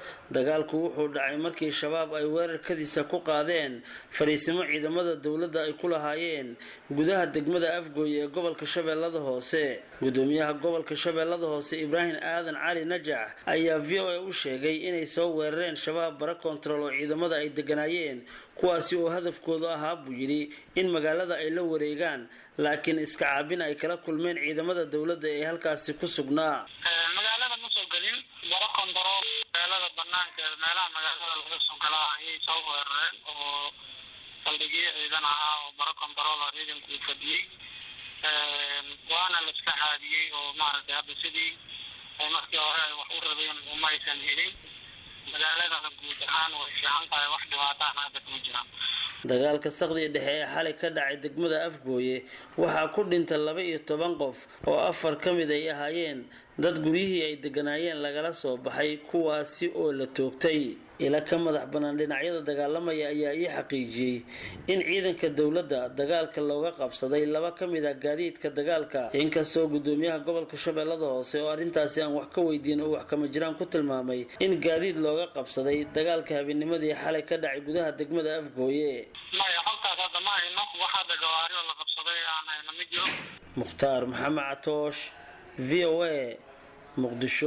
dagaalku wuxuu dhacay markii shabaab ay weerarkadiisa ku qaadeen fariisimo ciidamada dowladda ay ku lahaayeen gudaha degmada afgooye ee gobolka shabeellada hoose gudoomiyaha gobolka shabeellada hoose ibraahim aadan cali najax ayaa v o a u sheegay inay soo weerareen shabaab bara kontarool oo ciidamada ay deganaayeen kuwaasi oo hadafkoodu ahaa buu yidhi in magaalada ay la wareegaan laakiin iska caabin ay kala kulmeen ciidamada dowladda ee halkaasi ku sugnaa magaalada ma soo gelin bara kontarool magaalada banaankeeda meelaha magaalada laga soo galaa ayay soo weerareen oo saldhigyo ciidan ahaa oo bara kontarool oo ciidanku u fadhiyey waana la iska caadiyey oo maaragtay hadda sidii ay markii hore ay wax u rabeen uma aysan helin magaaladana guud ahaan way fiican tahay wax dhibaataan hadda kuma jiraan dagaalka saqdiga dhexe ee xalay ka dhacay degmada afgooye waxaa ku dhintay laba iyo toban qof oo afar ka mid ay ahaayeen dad guryihii ay deganaayeen lagala soo baxay kuwaasi oo la toogtay ila ka madax bannaan dhinacyada dagaalamaya ayaa ii xaqiijiyey in ciidanka dowladda dagaalka looga qabsaday laba ka mid ah gaadiidka dagaalka inkastoo gudoomiyaha gobolka shabeellada hoose oo arrintaasi aan wax ka weydiin oo wax kama jiraan ku tilmaamay in gaadiid looga qabsaday dagaalka habeennimadii xalay ka dhacay gudaha degmada afgooye maya halkaas hadda ma hayno waxaa dagawaari oo la qabsaday aan hayno ma jiro mukhtaar maxamed catoosh v o a muqdisho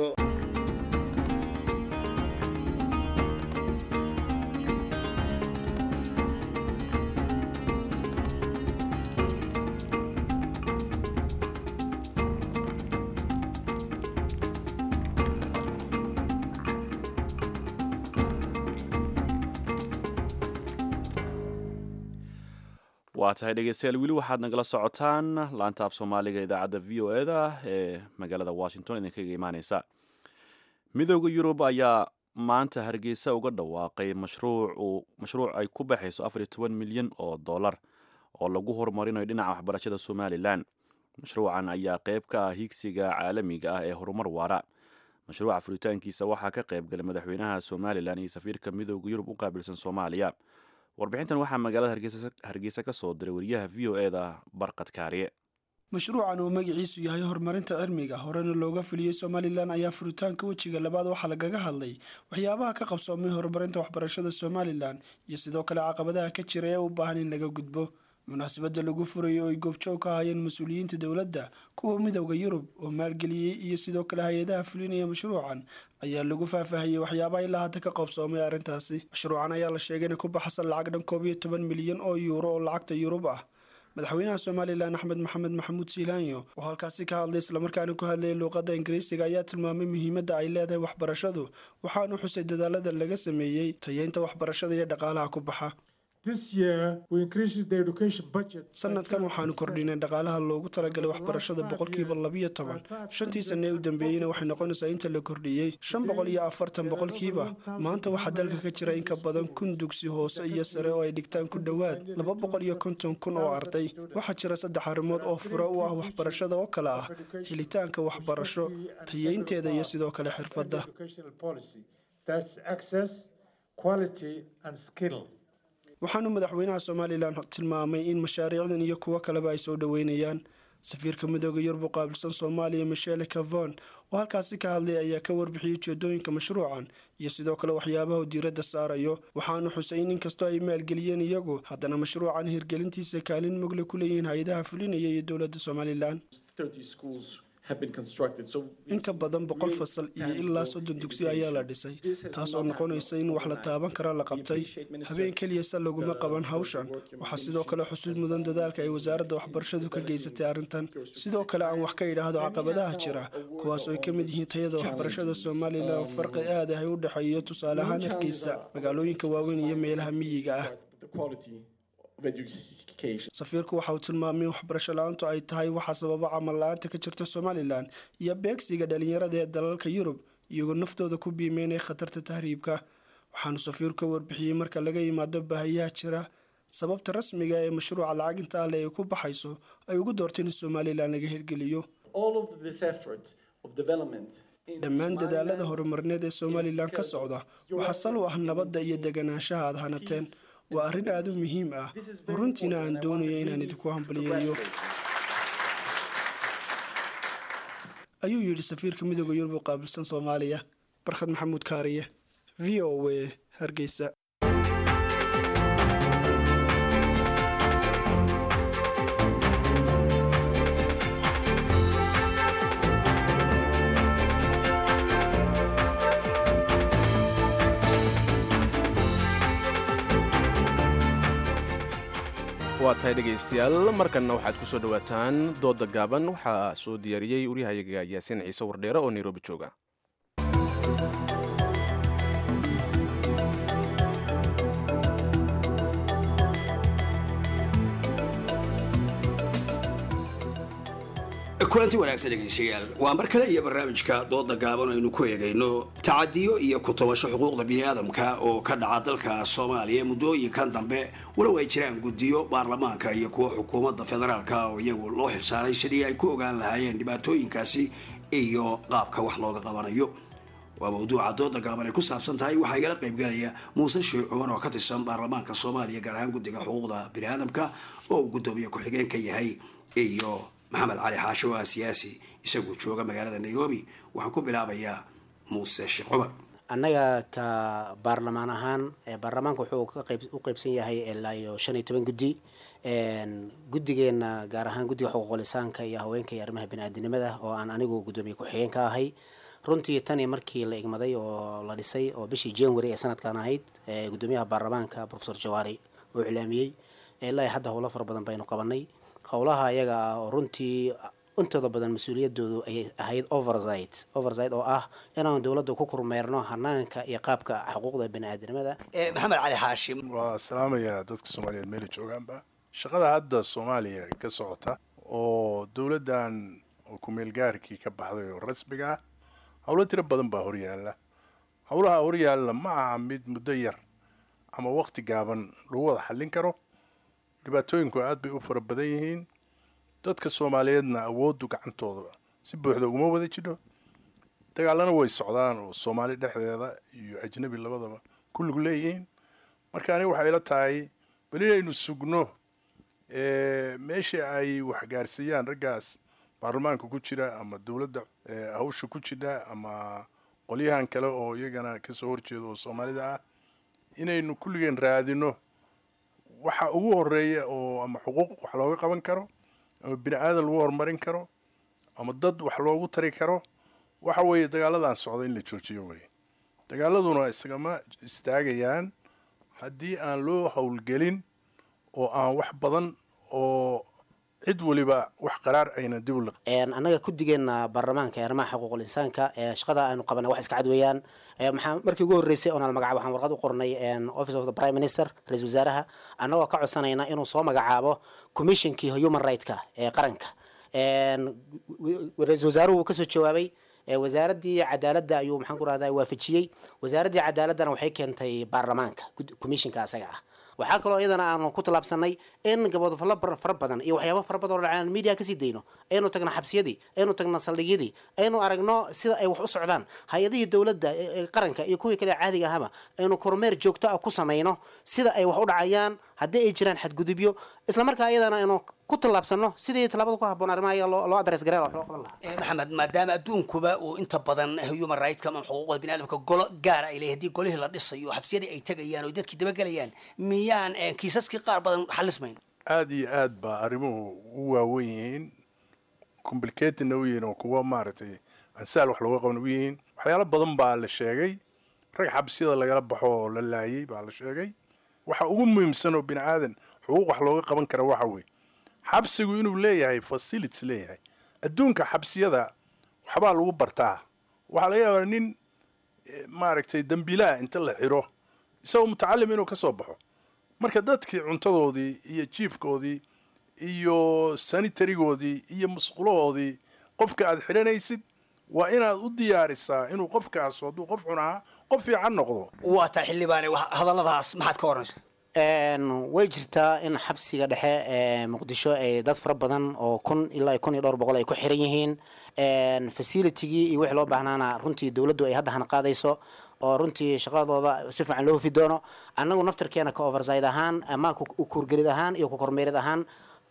waa tahay dhegeystayaal weli waxaad nagala socotaan laanta af soomaaliga idaacadda v o eda ee magaalada washington idinkaga imaaneysa midooda yurub ayaa maanta hargeysa uga dhawaaqay mashruuc ay ku baxayso afar iyo toban milyan oo dollar oo lagu horumarinayo dhinaca waxbarashada somalilan mashruucan ayaa qeyb ka ah higsiga caalamiga ah ee horumar waara mashruuca furitaankiisa waxaa ka qaybgalay madaxweynaha somalilan iyo safiirka midooda yurub u qaabilsan soomaaliya warbixintan waxaa magaalada hargeysa ka soo diray wariyaha v o eda barqad kaariye mashruucan oo magaciisu yahay horumarinta cilmiga horena looga fuliyey somalilan ayaa furitaanka wejiga labaad waxaa lagaga hadlay waxyaabaha ka qabsoomay horumarinta waxbarashada somalilan iyo sidoo kale caqabadaha ka jira ee u baahan in laga gudbo munaasabada lagu furayo oo ay goobjoog ka hayeen mas-uuliyiinta dowladda kuwa midowda yurub oo maalgeliyey iyo sidoo kale hay-adaha fulinaya mashruucan ayaa lagu faahfaahiyey waxyaabaha ilaa hadda ka qabsoomay arrintaasi mashruucan ayaa la sheegay inay ku baxsan lacag dhan koob iyo toban milyan oo yuuro oo lacagta yurub ah madaxweynaha somalilan axmed maxamed maxamuud siilaanyo oo halkaasi ka hadlay islamarkaana ku hadlayay luuqadda ingiriisiga ayaa tilmaamay muhiimadda ay leedahay waxbarashadu waxaanu xusay dadaalada laga sameeyey tayeynta waxbarashada iyo dhaqaalaha ku baxa sanadkan waxaanu kordhinay dhaqaalaha loogu talagalay waxbarashada boqolkiiba labiyo toban shantii sane ee u dambeeyeyna waxay noqonaysaa inta la kordhiyey shan boqol iyo afartan boqolkiiba maanta waxaa dalka ka jira in ka badan kun dugsi hoose iyo sare oo ay dhigtaan ku dhowaad laba boqol iyo konton kun oo arday waxaa jira saddex arrimood oo fura u ah waxbarashada oo kale ah helitaanka waxbarasho tayeynteeda iyo sidoo kale xirfadda waxaanu madaxweynaha somalilan tilmaamay in mashaariicdan iyo kuwo kaleba ay soo dhoweynayaan safiirka midooda yurub u qaabilsan soomaaliya michele cavon oo halkaasi ka hadlay ayaa ka warbixiyey ujeedooyinka mashruucan iyo sidoo kale waxyaabaha diiradda saarayo waxaanu xusay in inkastoo ay maalgeliyeen iyagu haddana mashruucan hirgelintiisa kaalin mugle ku leeyihiin hay-adaha fulinaya iyo dowladda somalilan in ka badan boqol fasal iyo ilaa soddon dugsi ayaa la dhisay taas oo noqonaysa in wax la taaban kara la qabtay habeen keliyasa laguma qaban hawshan waxaa sidoo kale xusuus mudan dadaalka ay wasaaradda waxbarashadu ka geysatay arrintan sidoo kale aan wax ka idhaahdo caqabadaha jira kuwaas oo ay ka mid yihiin tayada waxbarashada somalilan farqi aad ah ay u dhexeeyo tusaale ahaan hargeysa magaalooyinka waaweyn iyo meelaha miyiga ah safiirku waxa uu tilmaamay in waxbarasho la-aantu ay tahay waxaa sababa camal la-aanta ka jirta somalilan iyo beegsiga dhalinyarada ee dalalka yurub iyagoo naftooda ku biimeynaya khatarta tahriibka waxaanu safiirku ka warbixiyey marka laga yimaado baahiyaha jira sababta rasmiga ee mashruuca lacaginta ale ay ku baxayso ay ugu doorteen in somalilan laga hirgeliyo dhammaan dadaalada horumarineed ee somalilan ka socda waxaa sal u ah nabadda iyo deganaanshaha aad hanateen waa arrin aad u muhiim ah oo runtiina aan doonayo inaan idinku hambaliyeeyo ayuu yidhi safiirka midooda yurub u qaabilsan soomaaliya barkhad maxamuud kaariye v o a hargeysa. waa tahay dhegaystayaal markanna waxaad ku soo dhowaataan dooda gaaban waxaa soo diyaariyey waryahayaga yaasiin ciise wardheere oo nairobi jooga. kulanti wanaagsan dhegaystayaal waa mar kale iyo barnaamijka dooda gaaban aynu ku eegayno tacadiyo iyo ku tobasho xuquuqda biniaadamka oo ka dhaca dalka soomaaliya muddooyinkan dambe walow ay jiraan guddiyo baarlamaanka iyo kuwa xukuumadda federaalka oo iyagu loo xilsaaray sidii ay ku ogaan lahaayeen dhibaatooyinkaasi iyo qaabka wax looga qabanayo. waa mawduuca dooda gaaban ay ku saabsan tahay waxaa igala qaybgalaya muuse sheekh cumar oo ka tirsan baarlamaanka soomaaliya gaar ahaan guddiga xuquuqda biniaadamka oo uu guddoomiye ku-xigeen ka yahay iyo maxamed cali xaasho waa siyaasi isagu jooga magaalada nairobi. waxaan ku bilaabayaa muuse sheekh cumar. annaga ka baarlamaan ahaan baarlamaanka wuxuu u qaybsan yahay ilaa iyo shan iyo toban guddi. guddigeena gaar ahaan guddiga xuquuqul insaanka iyo haweenka iyo arrimaha bini'aadanimada oo aan anigu guddoomiye ku-xigeen ka ahay. runtii tani markii la igmaday oo la dhisay oo bishii january ee sanadkan ahayd guddoomiyaha baarlamaanka professor jawaari oo iclaamiyey ilaa hadda howlo fara badan baynu qabanay. howlaha ayaga ah oo runtii intooda badan mas-uuliyadoodu ay ahayd oversight oversight oo ah inaan dowladda ku kormeerno hanaanka iyo qaabka xuquuqda bini'aadanimada. maxamed cali xaashim. waa salaamaya dadka soomaaliyeed meela joogaanba. shaqada hadda soomaaliya ka socota oo dowladdan oo ku-meel gaarkii ka baxday oo rasmiga ah howlo tiro badan baa horyaala. howlaha horyaalla ma aha mid muddo yar ama waqti gaaban lagu wada xallin karo. dhibaatooyinku aad bay u fara badan yihiin. dadka soomaaliyeedna awooddu gacantooda si buuxda uguma wada jiro. dagaalana way socdaan oo soomaali dhexdeeda iyo ajnabi labadaba kulligu leeyihiin. marka aniga waxay ila tahay bal inaynu sugno meesha ay waxgaarsiiyaan raggaas baarlamaanka ku jira ama dowladda hawsha ku jira ama qolyahan kale oo iyagana kasoo horjeeda oo soomaalida ah inaynu kulligeen raadino waxa ugu horeeya oo ama xuquuq wax looga qaban karo ama bini aadan lagu horumarin karo ama dad wax loogu tari karo waxa weeye dagaaladan socda in la joojiyo weye. dagaaladuna isagama istaagayaan haddii aan loo howlgelin oo aan wax badan oo cid waliba wax qaraar ayna dib u liq. annaga guddigeena baarlamaanka ee arrimaha xuquuqul insaanka ee shaqada aynu qabanay wax iska cad weeyaan. maxaa markii ugu horreysay oo nala magacaabo waxaan warqad u qornay office of the prime minister ra-iisul wasaaraha annagoo ka codsanayna inuu soo magacaabo commissionkii human right-ka ee qaranka. ra-iisul wasaaruhu wuu kasoo jawaabay. wasaaraddii cadaaladda ayuu maxaan ku rahdaa waafajiyey. wasaaraddii cadaaladana waxay keentay baarlamaanka commissionka asaga ah. waxaa kaloo iyadana aanu ku tallaabsanay in gabadhfallo fara badan iyo waxyaabo fara badan oo dhacaan media kasii dayno. aynu tagno xabsiyadii, aynu tagno saldhigyadii, aynu aragno sida ay wax u socdaan hay-adihii dowladda ee qaranka iyo kuwii kale caadiga ahaba aynu kormeer joogto ah ku samayno sida ay wax u dhacayaan haddii ay jiraan xadgudubyo isla markaa iyadana aynu ku tallaabsano sidii tallaabada ku habboon arrimaha iyaga loo adres gareela wax loo qaban lahaa. maxamed maadaama adduunkuba uu inta badan human right-ka ama xuquuqda biniaadamka golo gaara ay leeyahay haddii golihii la dhisayo xabsiyadii ay tegayaan oo dadkii dabagelayaan miyaan kiisaskii qaar badan xalismayn? aada iyo aad baa arrimuhu u waawen yihiin complicatedna u yihiin oo kuwa maaragtay ansaal wax looga qaban u yihiin. waxyaalo badan baa la sheegay. rag xabsiyada lagala baxo oo la laayay baa la sheegay. waxa ugu muhiimsan oo bini aadan xuquuq wax looga qaban kara waxa weeye xabsigu inuu leeyahay facilities leeyahay. adduunka xabsiyada waxbaa lagu bartaa. waxaa laga yaabaa nin maaragtay dambiilaha inta la xiro isagoo mutacalim inuu ka soo baxo. marka dadkii cuntadoodii iyo jiifkoodii iyo sanitarigoodii iyo musqulahoodii qofka aad xidhanaysid waa inaad u diyaarisaa inuu qofkaas hadduu qof xun ahaa qof fiican noqdo. waa taa xildhibaane hadalladaas maxaad ka oranaysa? way jirtaa in xabsiga dhexe ee muqdisho ay dad fara badan oo kun ilaa kun iyo dhowr boqol ay ku xiran yihiin. facilitygii iyo wixii loo baahnaana runtii dowladdu ay hadda hana qaadayso oo runtii shaqadooda si fiican loo hufi doono. annagu naftarkeena ka oversight ahaan ama ku kurgelid ahaan iyo ku kormeerid ahaan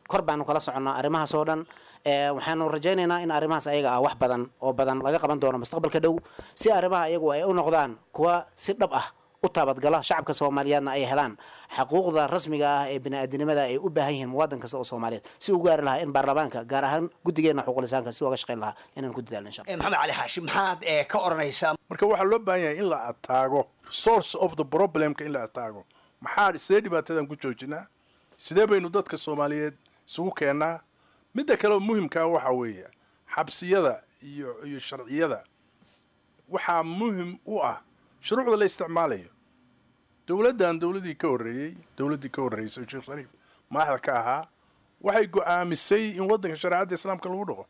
kor baanu kala soconnaa arrimahaas oo dhan waxaanu rajaynaynaa in arrimahaas ayaga ah wax badan oo badan laga qaban doono mustaqbalka dhow si arrimaha iyagu ay u noqdaan kuwa si dhab ah u taabadgala shacabka Soomaaliyeedna ay helaan xuquuqda rasmiga ah ee bini'aadanimada ay u baahan yihiin muwaadin kasta oo Soomaaliyeed si uu gaar lahaa in baarlamaanka gaar ahaan guddigeena xuquuqul insaanka si uga shaqeyn lahaa inaan ku dadaalno insha Allah Maxamed Cali Xaashi maxaad ka oranaysaa marka waxa loo baahan yahay in la ataago source of the problem ka in la ataago maxaa sidee dhibaatadan ku joojinaa sidee baynu dadka Soomaaliyeed isugu keenaa midda kale oo muhiimka ah waxa weeye xabsiyada iyo iyo sharciyada waxa muhiim u ah shuruucda la isticmaalayo dawladdan dawladii ka horeeyay dawladii ka horeysay Sheekh Shariif maaxda ka ahaa waxay go'aamisay in wadanka shariicada islaamka lagu dhaqo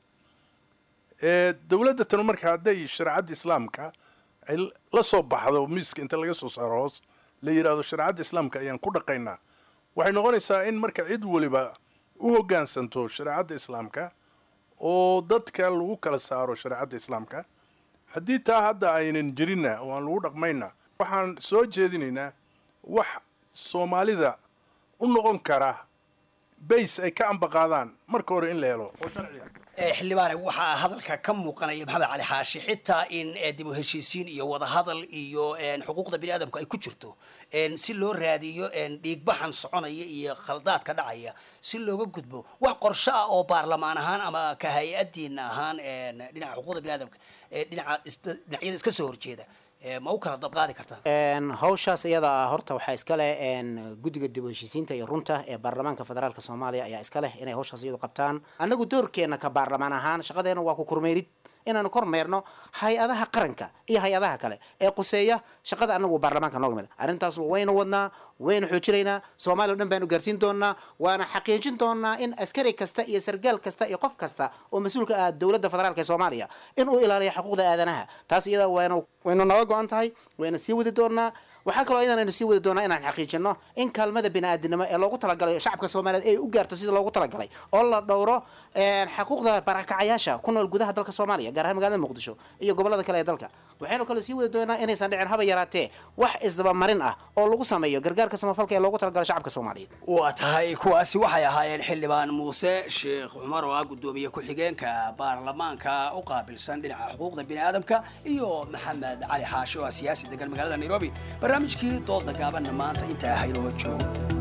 ee dawladda tan markaa haday shariicada islaamka ay la soo baxdo miiska inta laga soo saaro hoos la yiraahdo shariicada islaamka ayaan ku dhaqaynaa waxay noqonaysaa in marka cid waliba u hoggaansanto shariicada islaamka oo dadka lagu kala saaro shariicada islaamka haddii taa hadda aynan jirina oo aan lagu dhaqmayna waxaan soo jeedinaynaa wax Soomaalida u noqon kara base ay ka ambaqaadaan marka hore in la helo oo sharci ee xildhibaan waxa hadalka ka muuqanaya Maxamed Cali Xaashi xitaa in dib u heshiisiin iyo wada hadal iyo xuquuqda bini'aadamku ay ku jirto si loo raadiyo dhiig baxan soconaya iyo khaldaad ka dhacaya si looga gudbo wax qorshe ah oo baarlamaan ahaan ama ka hay'adiina ahaan dhinaca xuquuqda bini'aadamka dhinaca dhinacyada iska soo horjeeda ma u kala dabqaadi kartaa een hawshaas iyada horta waxa iska leh een guddiga dib u heshiisiinta iyo runta ee baarlamaanka federaalka Soomaaliya ayaa iska leh inay hawshaas iyadu qabtaan anagu doorkeena ka baarlamaan ahaan shaqadeena waa ku kormeerid inaan kormeerno hay'adaha qaranka iyo hay'adaha kale ee quseeya shaqada anagu baarlamaanka nooga mid arrintaas wayna wadnaa wayna xoojinaynaa Soomaaliya oo dhan baanu gaarsiin doonaa waana xaqiijin doonaa in askari kasta iyo sargaal kasta iyo qof kasta oo mas'uulka ah dawladda federaalka Soomaaliya in uu ilaaliyo xuquuqda aadanaha taas iyada wayna wayna naga go'an tahay wayna sii wadi doonaa waxa kale oo aynan sii wadi doonaa inaan xaqiijino in kaalmada bini'aadanimo ee loogu talagalay shacabka Soomaaliyeed ay u gaarto sida loogu talagalay oo la dhowro een xuquuqda barakacayaasha ku nool gudaha dalka Soomaaliya gaar ahaan magaalada Muqdisho iyo gobolada kale ee dalka waxaynu kale sii wadi doonaa inaysan dhicin haba yaraatee wax isdaba marin ah oo lagu sameeyo gargaarka samafalka ee loogu talagalay shacabka Soomaaliyeed waa tahay kuwaasi waxay ahaayeen xildhibaan Muuse Sheekh Cumar oo gudoomiye ku xigeenka baarlamaanka u qaabilsan dhinaca xuquuqda bini'aadamka iyo Maxamed Cali Xaashi oo siyaasi degan magaalada Nairobi barnaamijkii dooda gaaban maanta inta ay hayro joogo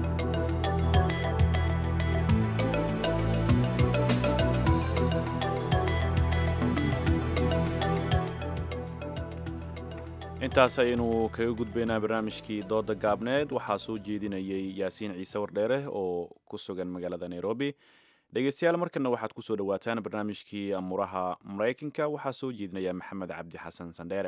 intaas aynu kaga gudbaynaa barnaamijkii dooda gaabneed waxaa soo jeedinayay yaasiin ciise wardheere oo ku sugan magaalada Nairobi dhegeystayaal markana waxaad ku soo dhawaataan barnaamijkii amuraha Mareykanka waxaa soo jeedinaya Maxamed Cabdi Xasan Sandheere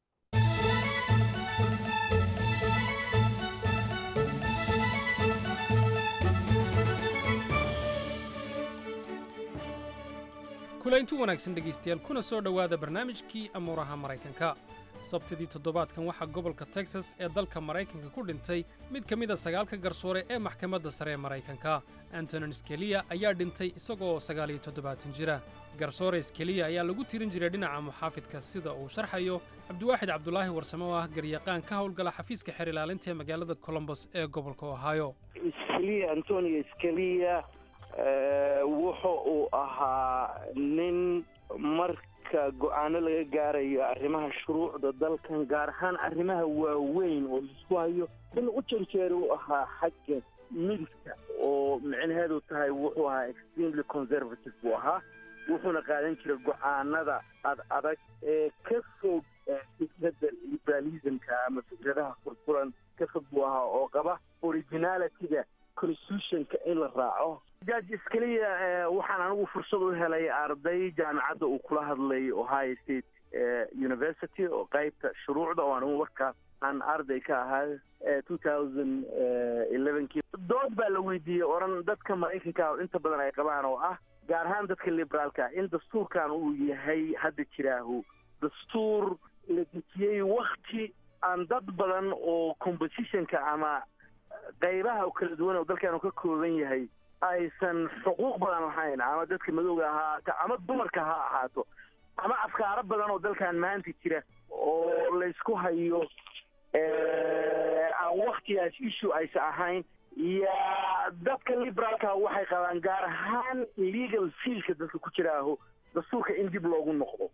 kulaynti wanaagsan dhegeystayaal kuna soo dhowaada barnaamijkii amuraha Mareykanka sabtidii toddobaadkan waxaa gobolka Texas ee dalka Mareykanka ku dhintay mid ka mid ah sagaalka garsoore ee maxkamadda sare ee Mareykanka Antonin Scalia ayaa dhintay isagoo sagaal iyo toddobaatan jira garsoore Scalia ayaa lagu tirin jiray dhinaca muxaafidka sida uu sharxayo Cabdiwaaxid Cabdulaahi Warsame oo ah garyaqaan ka howlgala xafiiska xeer ilaalinta ee magaalada Columbus ee gobolka Ohio Scalia Antonin Scalia wuxuu uu ahaa nin marka go'aano laga gaarayo arrimaha shuruucda dalkan gaar ahaan arrimaha waaweyn oo isku hayo in u janjeer uu ahaa xagga midigta oo micnaheedu tahay wuxuu ahaa extremely conservative buu ahaa wuxuuna qaadan jiray go'aanada ad adag ee ka fog fikradda liberalismka ama fikradaha furfuran ka fog buu ahaa oo qaba originalityga constitutionka in la raaco judge Scalia waxaan anigu fursad u helay arday jaamacadda uu kula hadlay Ohio State University oo qaybta shuruucda oo anigu markaas aan arday ka ahaa two thousand eleven dood baa la weydiiyey oran dadka Mareykanka oo inta badan ay qabaan oo ah gaar ahaan dadka liberaalka in dastuurkan uu yahay hadda jiraahu dastuur la dejiyey waqti aan dad badan oo compositionka ama qaybaha kala duwan oo dalkan ka kooban yahay aysan xuquuq badan lahayn ama dadka madowga ahaa ama dumarka ha ahaato ama afkaaro badan oo dalkan maanta jira oo la isku hayo waktigaas issue aysa ahayn iyo dadka liberaalka waxay qabaan gaar ahaan legal fieldka dadka ku jiraaho dastuurka in dib loogu noqdo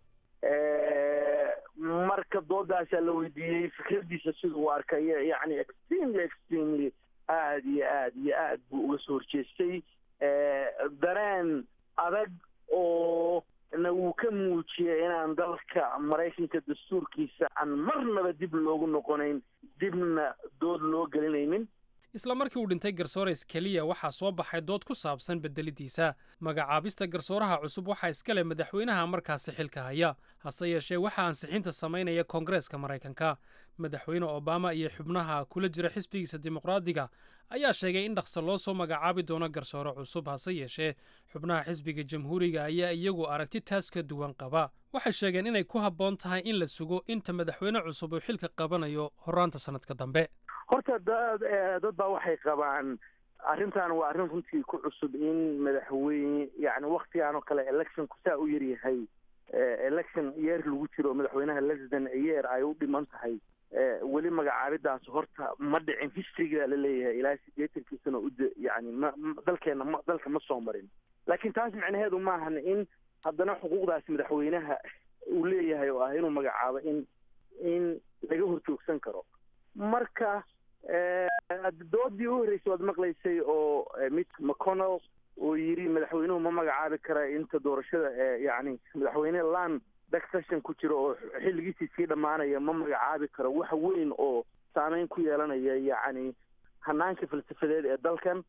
marka doodaasaa la weydiiyey fikradiisa siduu u arkaya yani extremely extremely aada iyo aad iyo aad buu uga soo horjeestay dareen adag oo na wuu ka muujiyay inaan dalka maraykanka dastuurkiisa aan marnaba dib loogu noqonayn dibna dood loo gelinaynin isla markii uu dhintay garsoores keliya waxaa soo baxay dood ku saabsan bedelidiisa magacaabista garsooraha cusub waxaa iska leh madaxweynaha markaasi xilka haya hase yeeshee waxaa ansixinta samaynaya koongareeska maraykanka madaxweyne obama iyo xubnaha kula jira xisbigiisa dimuqraadiga ayaa sheegay in dhaqso loo soo magacaabi doono garsoore cusub hase yeeshee xubnaha xisbiga jamhuuriga ayaa iyagu aragti taas ka duwan qaba waxay sheegeen inay ku habboon tahay in la sugo inta madaxweyne cusub uu xilka qabanayo horaanta sanadka dambe horta dad dad baa waxay qabaan arrintan waa arrin runtii ku cusub in madaxweyne yani waktigaan oo kale electionku saa u yaryahay election yeer lagu jiro madaxweynaha less than a year ay u dhiman tahay weli magacaabidaas horta ma dhicin historyga la leeyahay ilaa sideetankii sano u yani ma dalkeena ma dalka ma soo marin laakiin taas macnaheedu maahan in haddana xuquuqdaasi madaxweynaha uu leeyahay oo ah inuu magacaabo in in laga horjoogsan karo marka doodii u horreysay waad maqlaysay oo mitch mcconnell oo yidhi madaxweynuhu ma magacaabi kara inta doorashada yani madaxweyne lan backsession ku jiro oo xilligiisii sii dhammaanaya ma magacaabi karo wax weyn oo saameyn ku yeelanaya yacni hanaanka falsafadeed ee dalkan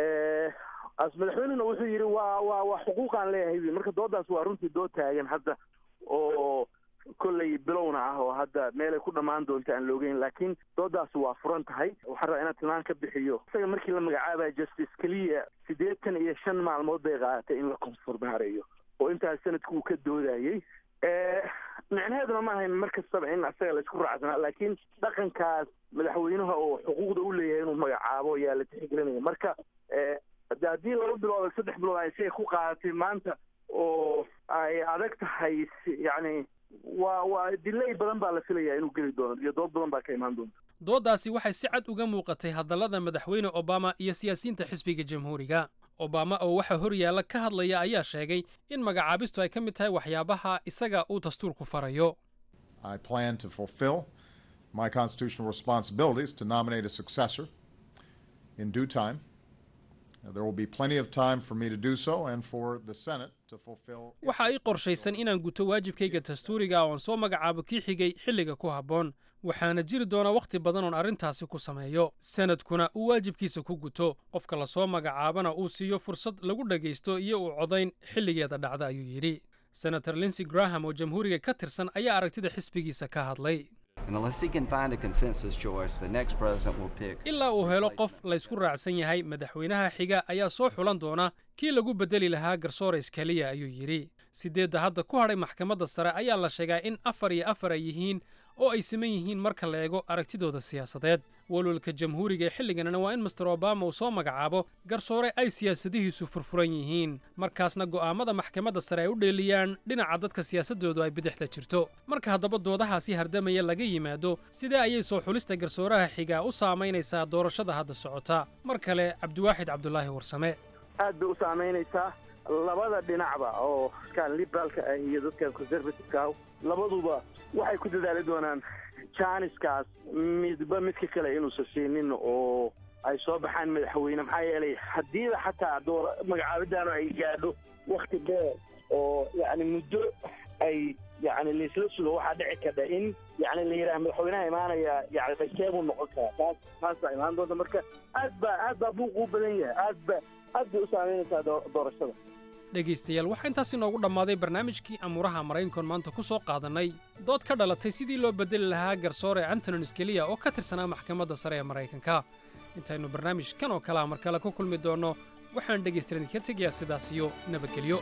as madaxweynehuna wuxuu yidhi waa waa waa xuquuqaan leeyahay marka doodaas waa runtii dood taagan hadda oo kolley bilowna ah oo hadda meelay ku dhammaan doonta aan loogeyn laakiin doodaas waa furan tahay waxaan rabaa inaan tilmaan ka bixiyo isaga markii la magacaabaya justice keliya siddeetan iyo shan maalmood bay qaadatay in la konfurmaareeyo oo intaas sanadku uu ka doodayey micnaheeduna ma ahayn mar kastaba in isaga la isku raacsanaa laakiin dhaqankaas madaxweynaha oo xuquuqda u leeyahay inuu magacaabo ayaa la tixgelinaya marka haddii laba bilood saddex bilood ay siay ku qaadatay maanta oo ay adag tahay yani waa waa dilay badan baa la filayaa inuu geli doono iyo dood badan baa ka imaan doonta dooddaasi waxay si cad uga muuqatay hadallada madaxweyne obama iyo siyaasiyiinta xisbiga jamhuuriga obama oo waxa hor yaalla ka hadlaya ayaa sheegay in magacaabistu ay ka mid tahay waxyaabaha isaga uu dastuurku farayo I plan to fulfill my constitutional responsibilities to nominate a successor in due time. There will be plenty of time for me to do so and for the Senate to fulfill. waxa ay qorshaysan inaan guto waajibkayga dastuuriga oo aan soo magacaabo kii xigay xilliga ku habboon waxaana jiri doona wakhti badan oon arrintaasi ku sameeyo sanadkuna uu waajibkiisa ku guto qofka la soo magacaabana uu siiyo fursad lagu dhagaysto iyo uu codayn xilligeeda dhacda ayuu yidhi senator linsey graham oo jamhuuriga ka tirsan ayaa aragtida xisbigiisa ka hadlay ilaa uu helo qof laysku raacsan yahay madaxweynaha xiga ayaa soo xulan doona kii lagu bedeli lahaa garsoores keliya ayuu yidhi sideedda hadda ku hadhay maxkamadda sare ayaa la sheegaa in afar iyo afar ay yihiin oo ay siman yihiin marka la eego aragtidooda siyaasadeed walwalka jamhuuriga ee xilliganna waa in master obama uu soo magacaabo garsoore ay siyaasadihiisu furfuran yihiin markaasna go'aammada maxkamadda sare ay u dheeliyaan dhinaca dadka siyaasaddoodu ay bidixda jirto marka haddaba doodahaasi hardamaya laga yimaado sidee ayay soo xulista garsooraha xigaa u saamaynaysaa doorashada hadda socota mar kale cabdiwaaxid cabdulaahi warsame aad bay u saamaynaysaa labada dhinacba oo kan liberaalka ah iyo dadkan conservativeka ah labaduba waxay ku dadaali doonaan janiskaas midba midka kale inuusa siinin oo ay soo baxaan madaxweyne maxaa yeelay haddiiba xataa door magacaabidaanu ay gaadho wakti dheer oo yani muddo ay yani laisla sugo waxaa dhici karta in yani la yidhaha madaxweynaha imaanaya yani baykeebuu noqon karaa taas taasaa imaan doonta marka aad baa aad baa buuq u badan yahay aad ba aad bay u saamaynaysaa doorashada dhegaystayaal waxaa intaas inoogu dhammaaday barnaamijkii amuuraha maraykankoon maanta ku soo qaadannay dood ka dhalatay sidii loo beddeli lahaa garsoore antonin skeliya oo ka tirsanaa maxkamadda sare ee maraykanka intaynu barnaamijkan oo kalea mar kale ku kulmi doonno waxaan dhegaystayaal idinka tegayaa sidaas iyo nabadgelyo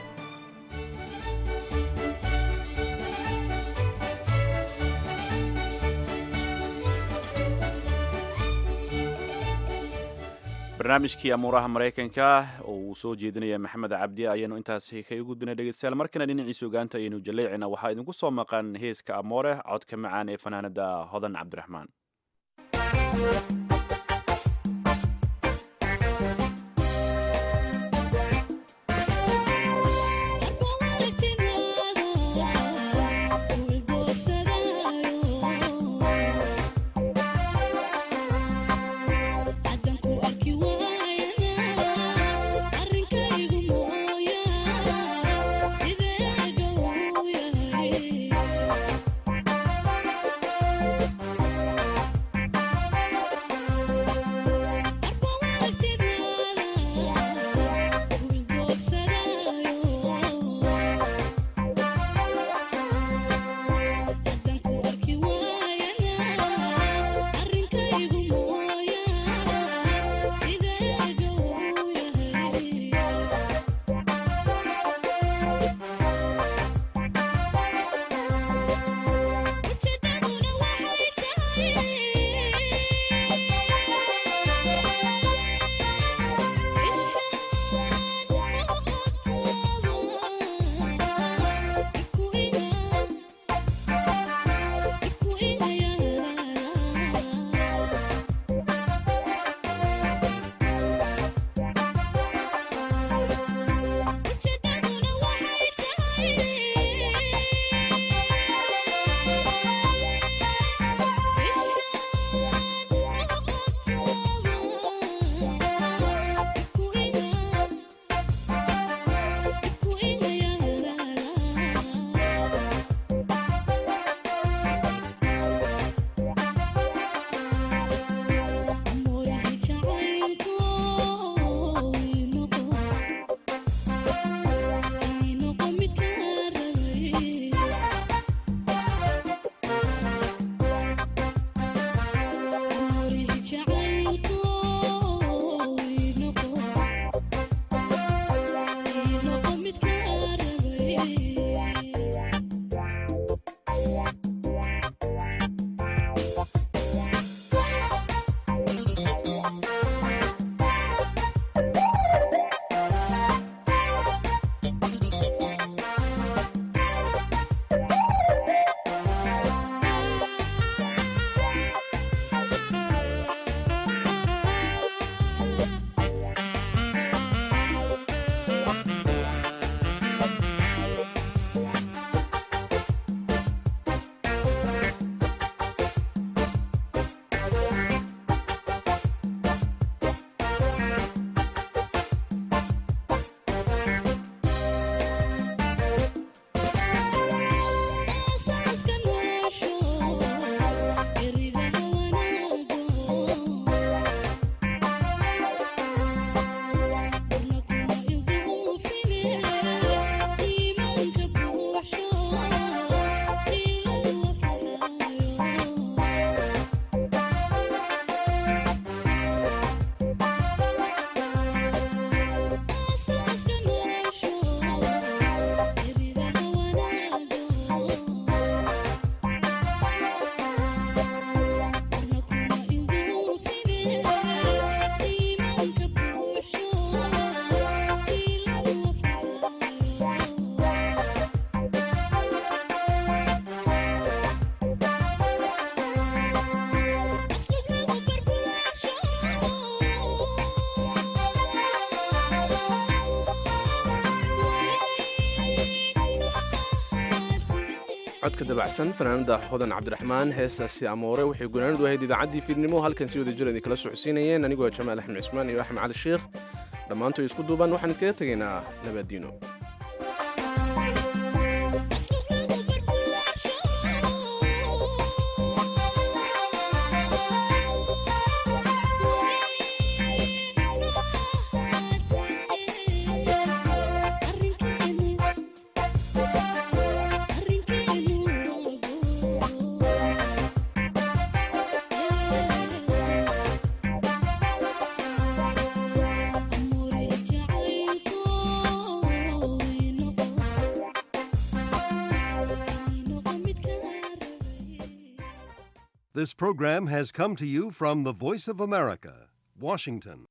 barnaamijkii amuuraha maraykanka oo uu soo jeedinaya maxamed cabdi ayaanu intaasi kaga gudbinay dhegeystayaal markana dhinaciisa ogaanta ayaynu jaleecina waxaa idinku soo maqan heeska amoore codka macaan ee fanaanada hodan cabdiraxmaan codka dabacsan fanaanada hodan cabdiraxmaan heestaasi amoore waxay gunaanadu ahayd idaacaddii fiidnimo halkan si wada jir idin kala socodsiinayeen anigoo jamaal axmed cismaan iyo axmed cali sheekh dhammaantood isku duuban waxaan idkaga tegaynaa nabadiino This program has come to you from the Voice of America, Washington.